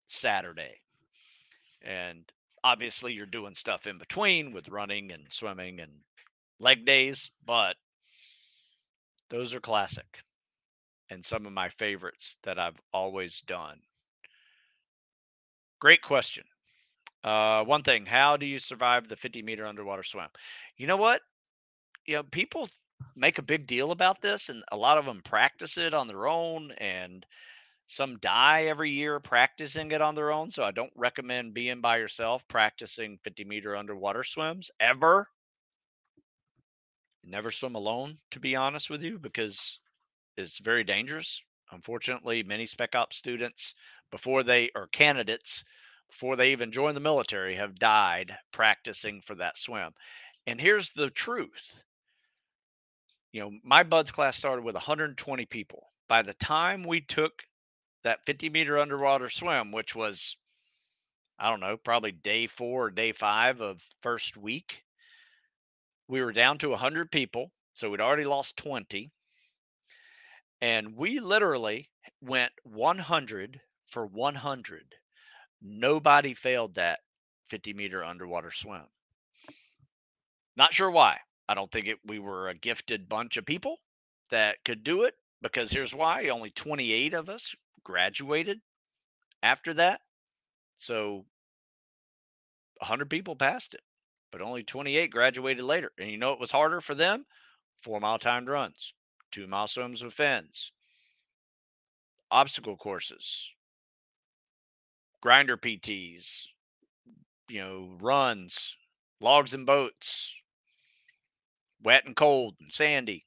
Saturday. And obviously, you're doing stuff in between with running and swimming and leg days, but those are classic and some of my favorites that I've always done. Great question. Uh, one thing, how do you survive the fifty meter underwater swim? You know what? You know, people th- make a big deal about this, and a lot of them practice it on their own, and some die every year practicing it on their own. So I don't recommend being by yourself practicing fifty meter underwater swims ever. Never swim alone, to be honest with you, because it's very dangerous. Unfortunately, many Spec Ops students, before they or candidates, before they even join the military, have died practicing for that swim. And here's the truth. You know, my buds class started with one hundred twenty people. By the time we took that fifty meter underwater swim, which was, I don't know, probably day four or day five of first week, we were down to one hundred people. So we'd already lost twenty. And we literally went one hundred for one hundred. Nobody failed that fifty meter underwater swim. Not sure why. I don't think it, we were a gifted bunch of people that could do it, because here's why: only twenty-eight of us graduated after that. So one hundred people passed it, but only twenty-eight graduated later. And you know it was harder for them? Four mile timed runs, two mile swims with fins, obstacle courses, grinder P Ts, you know, runs, logs and boats, wet and cold and sandy.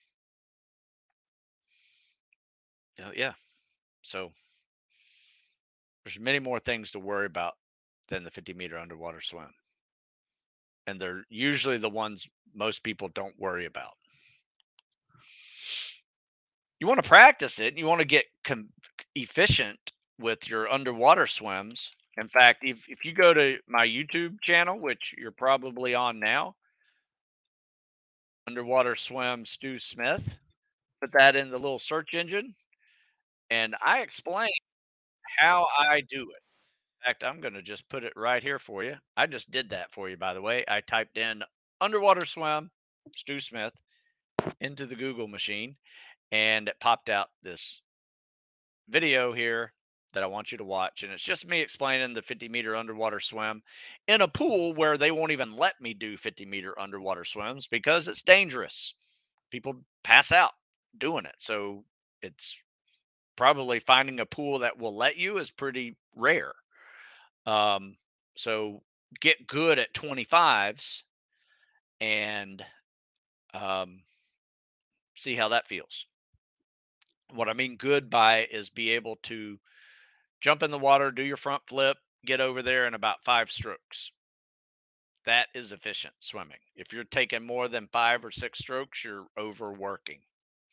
Uh, yeah. So there's many more things to worry about than the fifty meter underwater swim. And they're usually the ones most people don't worry about. You want to practice it, and you want to get com- efficient with your underwater swims. In fact, if, if you go to my YouTube channel, which you're probably on now, underwater swim Stu Smith, put that in the little search engine, and I explain how I do it. In fact, I'm going to just put it right here for you. I just did that for you, by the way. I typed in underwater swim Stu Smith into the Google machine, and it popped out this video here that I want you to watch. And it's just me explaining the fifty meter underwater swim in a pool where they won't even let me do fifty meter underwater swims because it's dangerous. People pass out doing it. So it's probably finding a pool that will let you is pretty rare. Um, so get good at twenty-fives and um, see how that feels. What I mean good by is be able to jump in the water, do your front flip, get over there in about five strokes. That is efficient swimming. If you're taking more than five or six strokes, you're overworking.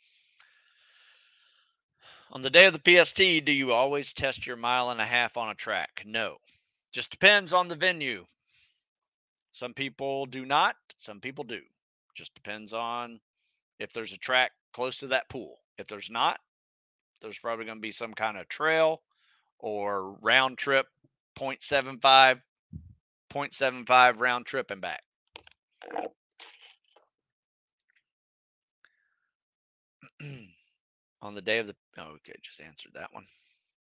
On the day of the P S T, do you always test your mile and a half on a track? No. Just depends on the venue. Some people do not, some people do. Just depends on if there's a track close to that pool. If there's not, there's probably going to be some kind of trail or round trip point seven five, point seven five round trip and back. On the day of the, oh, okay, just answered that one.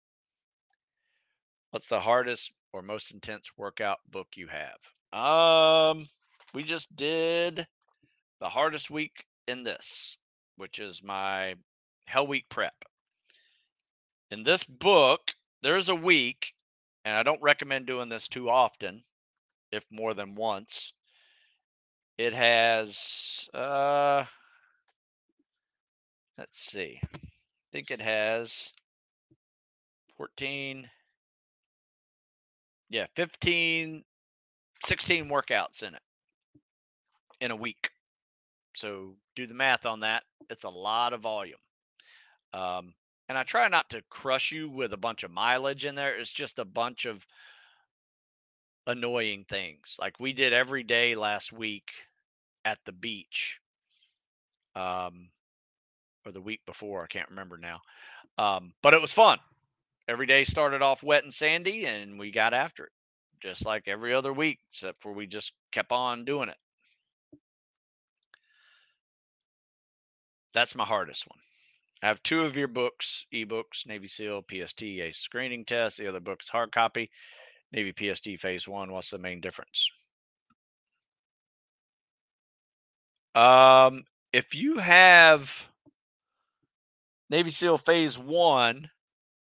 What's the hardest or most intense workout book you have? Um, we just did the hardest week in this, which is my Hell Week prep. In this book, there's a week, and I don't recommend doing this too often, if more than once. It has, uh, let's see, I think it has fourteen, yeah, fifteen, sixteen workouts in it in a week. So do the math on that. It's a lot of volume. Um, and I try not to crush you with a bunch of mileage in there. It's just a bunch of annoying things. Like we did every day last week at the beach, um, or the week before. I can't remember now. Um, but it was fun. every day started off wet and sandy, and we got after it, just like every other week, except for we just kept on doing it. That's my hardest one. I have two of your books, ebooks, Navy SEAL, P S T, ACE screening test. The other book's hard copy, Navy P S T phase one. What's the main difference? Um, if you have Navy SEAL phase one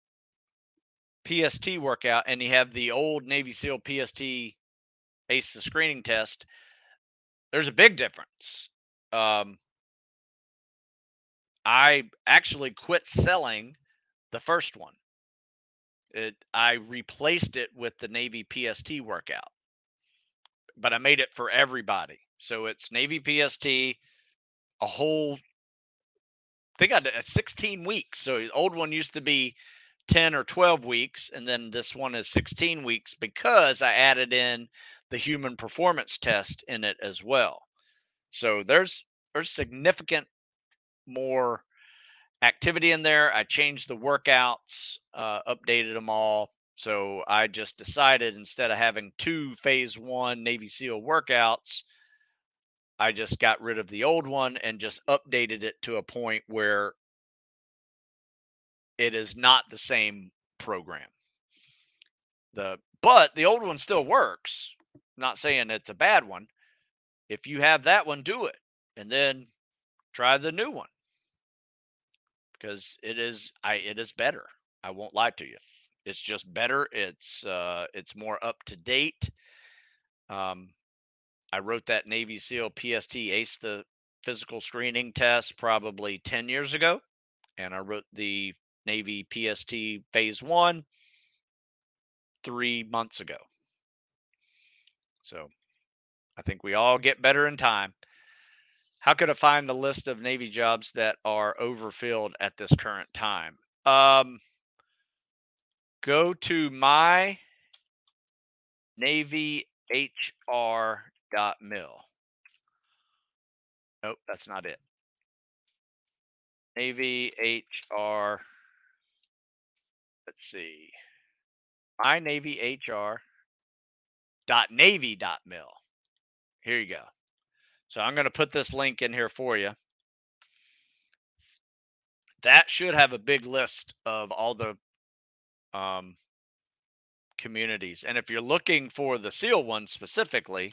P S T workout and you have the old Navy SEAL P S T ACE the screening test, there's a big difference. Um, I actually quit selling the first one. It, I replaced it with the Navy P S T workout, but I made it for everybody. So it's Navy P S T, a whole, they got a sixteen weeks. So the old one used to be ten or twelve weeks, and then this one is sixteen weeks because I added in the human performance test in it as well. So there's there's significant more activity in there. I changed the workouts, uh, updated them all. So I just decided instead of having two phase one Navy SEAL workouts, I just got rid of the old one and just updated it to a point where it is not the same program. The but the old one still works. Not saying it's a bad one. If you have that one, do it, and then try the new one because it is I it is better. I won't lie to you. It's just better. It's uh it's more up to date. Um I wrote that Navy SEAL P S T ACE the physical screening test probably ten years ago, and I wrote the Navy P S T phase one three months ago. So I think we all get better in time. How could I find the list of Navy jobs that are overfilled at this current time? Um, go to my Navy H R dot mil. Nope, that's not it. Navy H R. Let's see. My Navy H R dot Navy dot mil. Here you go. So I'm going to put this link in here for you. That should have a big list of all the um, communities. And if you're looking for the SEAL one specifically,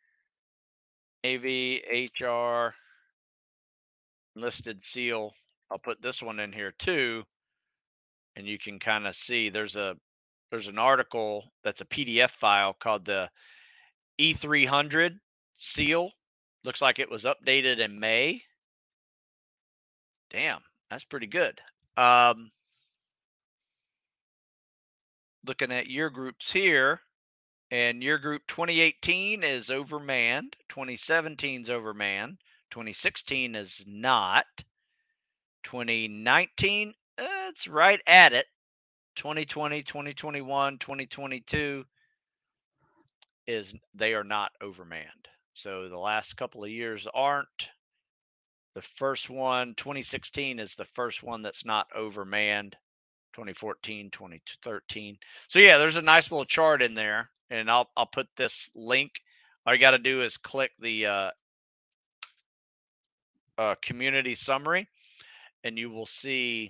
Navy H R listed SEAL, I'll put this one in here too, and you can kind of see there's a there's an article that's a P D F file called the E three hundred SEAL. Looks like it was updated in May. Damn, that's pretty good. Um, looking at year groups here, and year group twenty eighteen is overmanned, twenty seventeen is overmanned, twenty sixteen is not, twenty nineteen, uh, it's right at it, twenty twenty, twenty twenty-one, twenty twenty-two is they are not overmanned. So the last couple of years aren't. The first one, twenty sixteen, is the first one that's not overmanned. twenty fourteen, twenty thirteen. So yeah, there's a nice little chart in there, and I'll I'll put this link. All you got to do is click the uh, uh, community summary, and you will see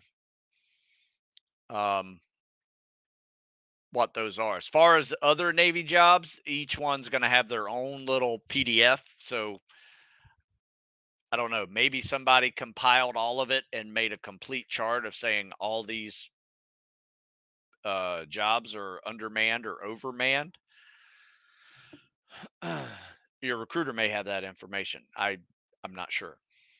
um, what those are. As far as other Navy jobs, each one's going to have their own little P D F. So I don't know, maybe somebody compiled all of it and made a complete chart of saying all these uh, jobs are undermanned or overmanned. Your recruiter may have that information. I I'm not sure.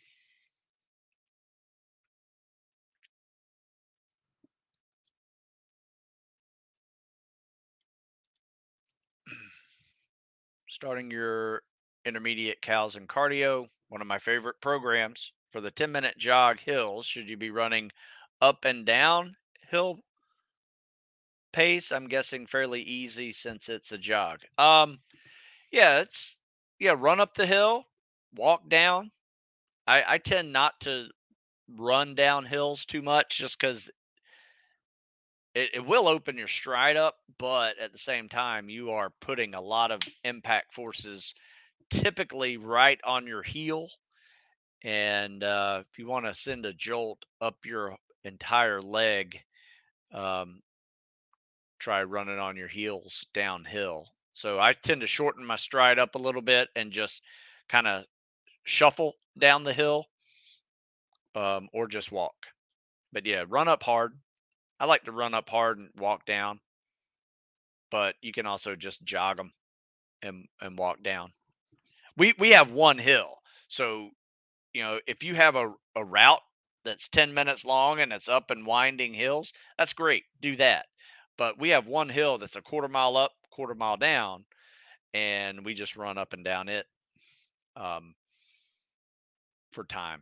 Starting your intermediate cals and cardio, one of my favorite programs. For the ten minute jog hills, should you be running up and down hill pace? I'm guessing fairly easy since it's a jog. Um, yeah, it's yeah, run up the hill, walk down. I, I tend not to run down hills too much just because it, it will open your stride up, but at the same time, you are putting a lot of impact forces typically right on your heel. And uh, if you want to send a jolt up your entire leg, um, try running on your heels downhill. So I tend to shorten my stride up a little bit and just kind of shuffle down the hill, um, or just walk. But yeah, run up hard. I like to run up hard and walk down, but you can also just jog them and and walk down. We we have one hill, so you know if you have a a route that's ten minutes long and it's up and winding hills, that's great. Do that. But we have one hill that's a quarter mile up, quarter mile down, and we just run up and down it, um, for time.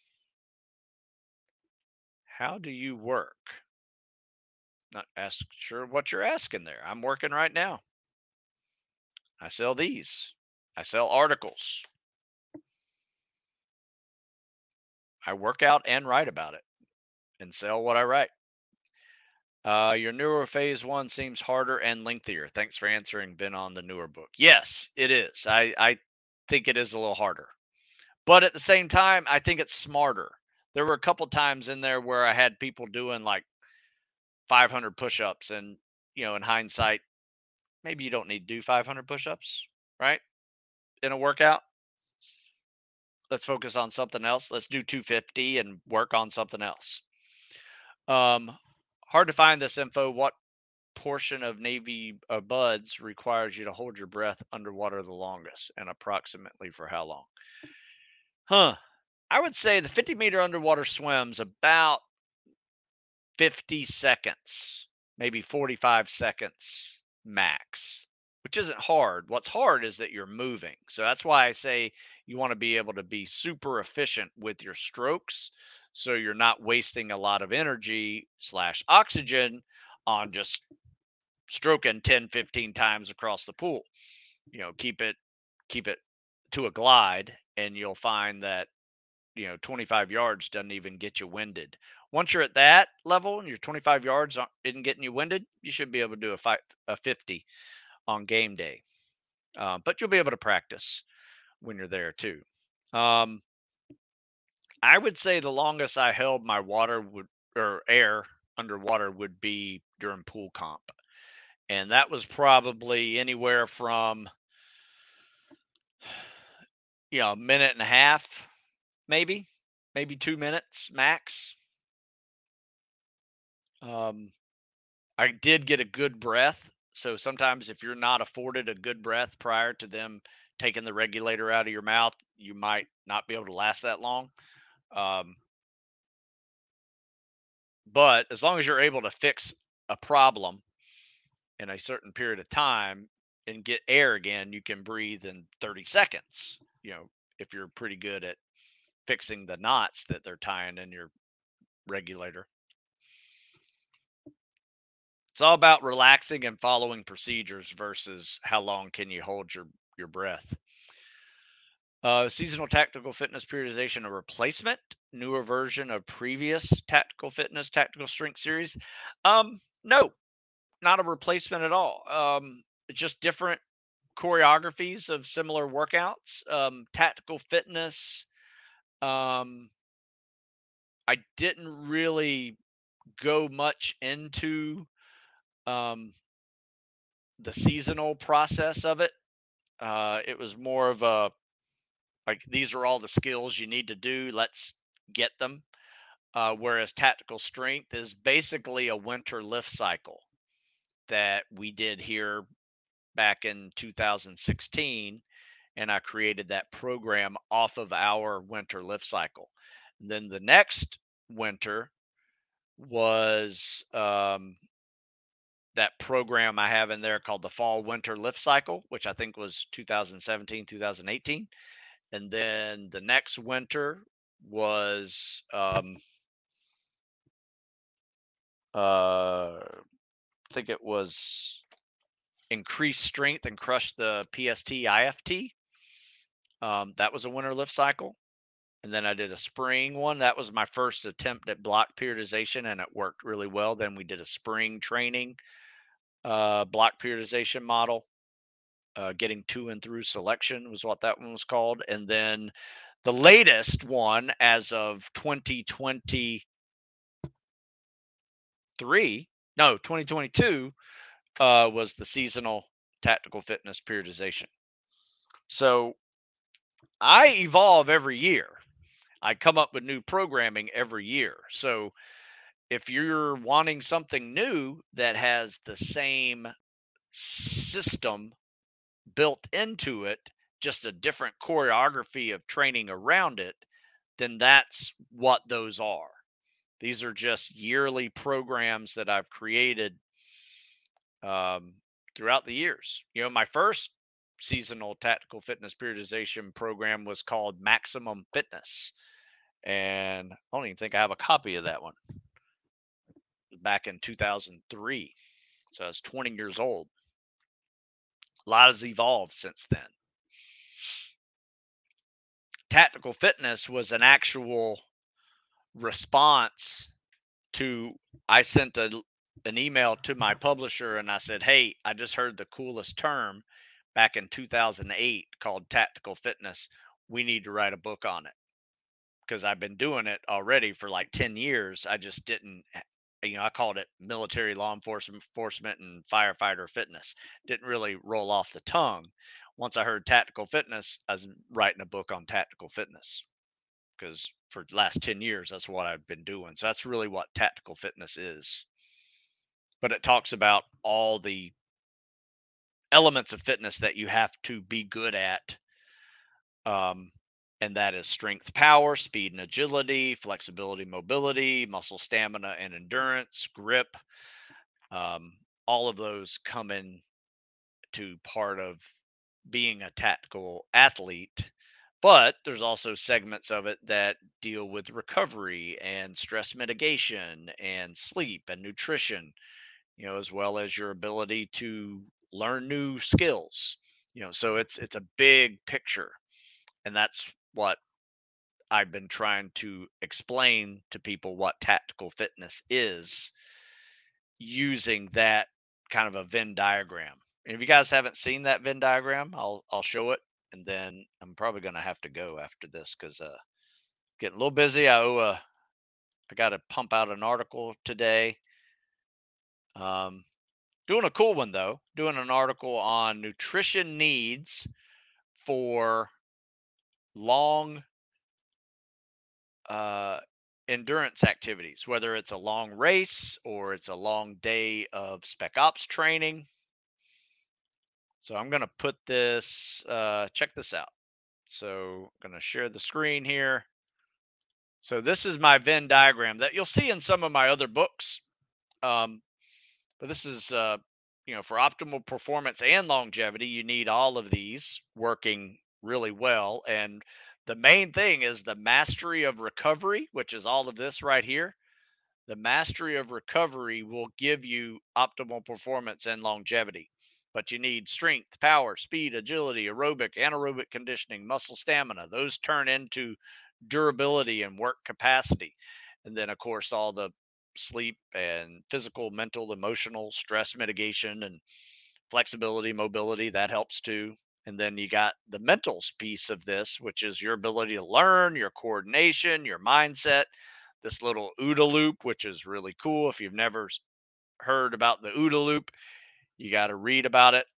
How do you work? Not ask sure what you're asking there. I'm working right now. I sell these. I sell articles. I work out and write about it and sell what I write. Uh, your newer phase one seems harder and lengthier. Thanks for answering. Been on the newer book. Yes, it is. I, I think it is a little harder, but at the same time, I think it's smarter. There were a couple times in there where I had people doing like five hundred push-ups, and you know, in hindsight, maybe you don't need to do five hundred push-ups, right? In a workout, let's focus on something else. Let's do two hundred fifty and work on something else. Um, hard to find this info. What portion of Navy uh, buds requires you to hold your breath underwater the longest, and approximately for how long? Huh. I would say the fifty meter underwater swims about fifty seconds, maybe forty-five seconds max, which isn't hard. What's hard is that you're moving. So that's why I say you want to be able to be super efficient with your strokes, so you're not wasting a lot of energy slash oxygen on just stroking ten, fifteen times across the pool. You know, keep it keep it to a glide, and you'll find that, you know, twenty-five yards doesn't even get you winded. Once you're at that level and your twenty-five yards aren't- isn't getting you winded, you should be able to do a five, a fifty on game day. Uh, but you'll be able to practice when you're there too. Um, I would say the longest I held my water would or air underwater would be during pool comp, and that was probably anywhere from, you know, a minute and a half, maybe, maybe two minutes max. Um, I did get a good breath. So sometimes if you're not afforded a good breath prior to them taking the regulator out of your mouth, you might not be able to last that long. Um, but as long as you're able to fix a problem in a certain period of time and get air again, you can breathe in thirty seconds. You know, if you're pretty good at fixing the knots that they're tying in your regulator. It's all about relaxing and following procedures versus how long can you hold your your breath. Uh, seasonal tactical fitness periodization, a replacement, newer version of previous tactical fitness, tactical strength series. Um, no, not a replacement at all. Um, it's just different choreographies of similar workouts. Um, tactical fitness. Um, I didn't really go much into um, the seasonal process of it. Uh, it was more of a like, these are all the skills you need to do. Let's get them. Uh, whereas tactical strength is basically a winter lift cycle that we did here back in two thousand sixteen. And I created that program off of our winter lift cycle. And then the next winter was um, that program I have in there called the fall winter lift cycle, which I think was two thousand seventeen, two thousand eighteen. And then the next winter was um, uh, I think it was increase strength and crush the P S T I F T. Um, that was a winter lift cycle. and then I did a spring one. That was my first attempt at block periodization, and it worked really well. Then we did a spring training uh, block periodization model. Uh, getting to and through selection was what that one was called. And then the latest one, as of twenty twenty-three, no, twenty twenty-two, uh, was the seasonal tactical fitness periodization. So I evolve every year. I come up with new programming every year. So if you're wanting something new that has the same system built into it, just a different choreography of training around it, then that's what those are. These are just yearly programs that I've created um, throughout the years. You know, my first seasonal tactical fitness periodization program was called Maximum Fitness. And I don't even think I have a copy of that one. Back in two thousand three. So I was twenty years old. A lot has evolved since then. Tactical fitness was an actual response to, I sent a, an email to my publisher and I said, "Hey, I just heard the coolest term back in two thousand eight called tactical fitness. We need to write a book on it." Because I've been doing it already for like ten years. I just didn't, you know, I called it military law enforcement, enforcement and firefighter fitness. Didn't really roll off the tongue. Once I heard tactical fitness, I was writing a book on tactical fitness because for the last ten years, that's what I've been doing. So that's really what tactical fitness is. But it talks about all the elements of fitness that you have to be good at. Um, and that is strength, power, speed and agility, flexibility, mobility, muscle stamina and endurance, grip. Um, all of those come in to part of being a tactical athlete. But there's also segments of it that deal with recovery and stress mitigation and sleep and nutrition, you know, as well as your ability to learn new skills. You know, so it's it's a big picture, and that's what I've been trying to explain to people what tactical fitness is using that kind of a Venn diagram. And if you guys haven't seen that Venn diagram, I'll I'll show it, and then I'm probably gonna have to go after this because uh, getting a little busy. I owe a I got to pump out an article today. Um, doing a cool one though. Doing an article on nutrition needs for long uh, endurance activities, whether it's a long race or it's a long day of spec ops training. So I'm going to put this, uh, check this out. So I'm going to share the screen here. So this is my Venn diagram that you'll see in some of my other books. Um, but this is, uh, you know, for optimal performance and longevity, you need all of these working really well. And the main thing is the mastery of recovery, which is all of this right here. The mastery of recovery will give you optimal performance and longevity. But you need strength, power, speed, agility, aerobic, anaerobic conditioning, muscle stamina. Those turn into durability and work capacity. And then, of course, all the sleep and physical, mental, emotional stress mitigation and flexibility, mobility, that helps too. And then you got the mental piece of this, which is your ability to learn, your coordination, your mindset, this little OODA loop, which is really cool. If you've never heard about the OODA loop, you got to read about it.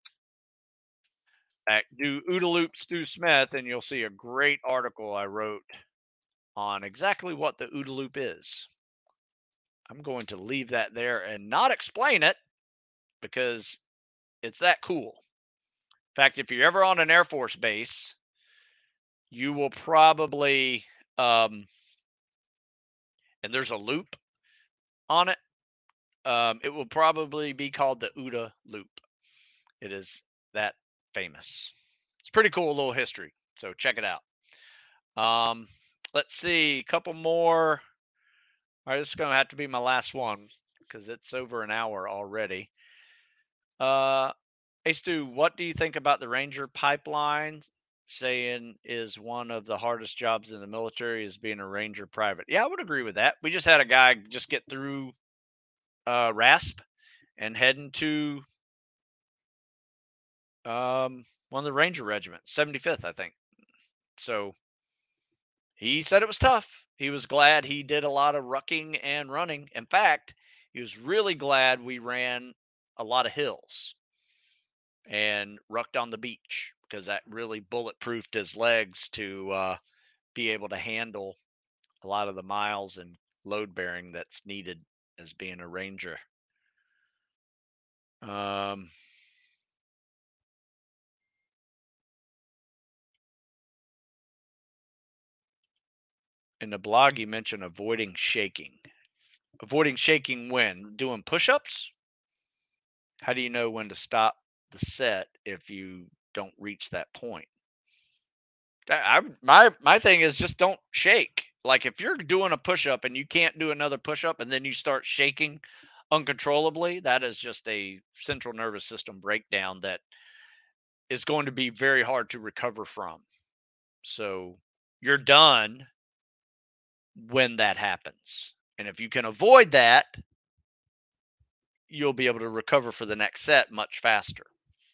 At do OODA loop Stu Smith, and you'll see a great article I wrote on exactly what the OODA loop is. I'm going to leave that there and not explain it because it's that cool. In fact, if you're ever on an Air Force base, you will probably, um, and there's a loop on it, um, it will probably be called the OODA loop. It is that famous. It's pretty cool little history. So check it out. Um, let's see, a couple more. All right, this is going to have to be my last one because it's over an hour already. Uh, hey, Stu, what do you think about the Ranger pipeline saying is one of the hardest jobs in the military is being a Ranger private. Yeah, I would agree with that. We just had a guy just get through uh, RASP and heading to um, one of the Ranger regiments, seventy-fifth, I think. So he said it was tough. He was glad he did a lot of rucking and running. In fact, he was really glad we ran a lot of hills and rucked on the beach because that really bulletproofed his legs to uh, be able to handle a lot of the miles and load bearing that's needed as being a ranger. Um, in the blog, you mentioned avoiding shaking. Avoiding shaking when doing push-ups. How do you know when to stop the set if you don't reach that point? I, I my my thing is just don't shake. Like if you're doing a push-up and you can't do another push-up and then you start shaking uncontrollably, that is just a central nervous system breakdown that is going to be very hard to recover from. So you're done when that happens. And if you can avoid that, you'll be able to recover for the next set much faster.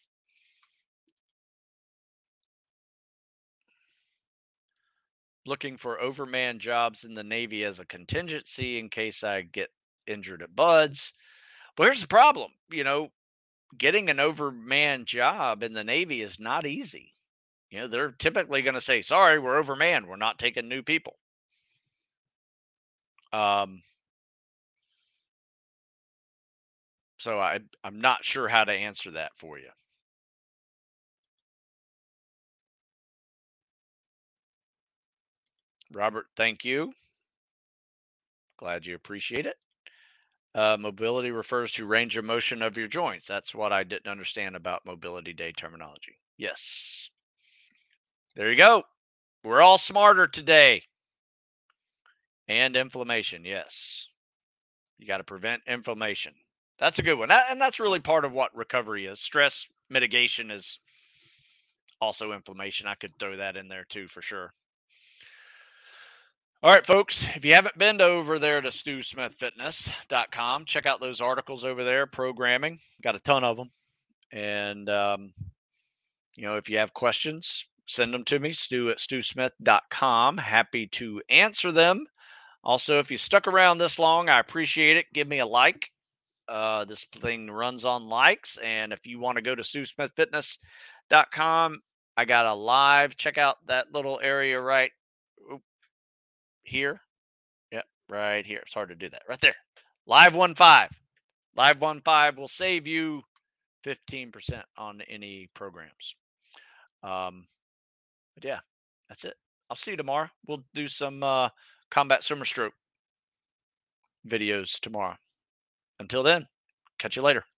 Looking for overman jobs in the Navy as a contingency in case I get injured at Buds. But here's the problem, you know, getting an overman job in the Navy is not easy. You know, they're typically going to say, "Sorry, we're overmanned. We're not taking new people." Um, so I I'm not sure how to answer that for you. Robert, thank you. Glad you appreciate it. Uh, mobility refers to range of motion of your joints. That's what I didn't understand about mobility day terminology. Yes. There you go. We're all smarter today. And inflammation. Yes. You got to prevent inflammation. That's a good one. That, and that's really part of what recovery is. Stress mitigation is also inflammation. I could throw that in there too for sure. All right, folks, if you haven't been over there to stu smith fitness dot com, check out those articles over there, programming. Got a ton of them. And, um, you know, if you have questions, send them to me, stu at stu smith dot com. Happy to answer them. Also, if you stuck around this long, I appreciate it. Give me a like. Uh, this thing runs on likes. And if you want to go to stu smith fitness dot com, I got a live. Check out that little area right here. Yep, right here. It's hard to do that. Right there. Live one five. Live one five will save you fifteen percent on any programs. Um, but yeah, that's it. I'll see you tomorrow. We'll do some uh, combat swimmer stroke videos tomorrow. Until then, catch you later.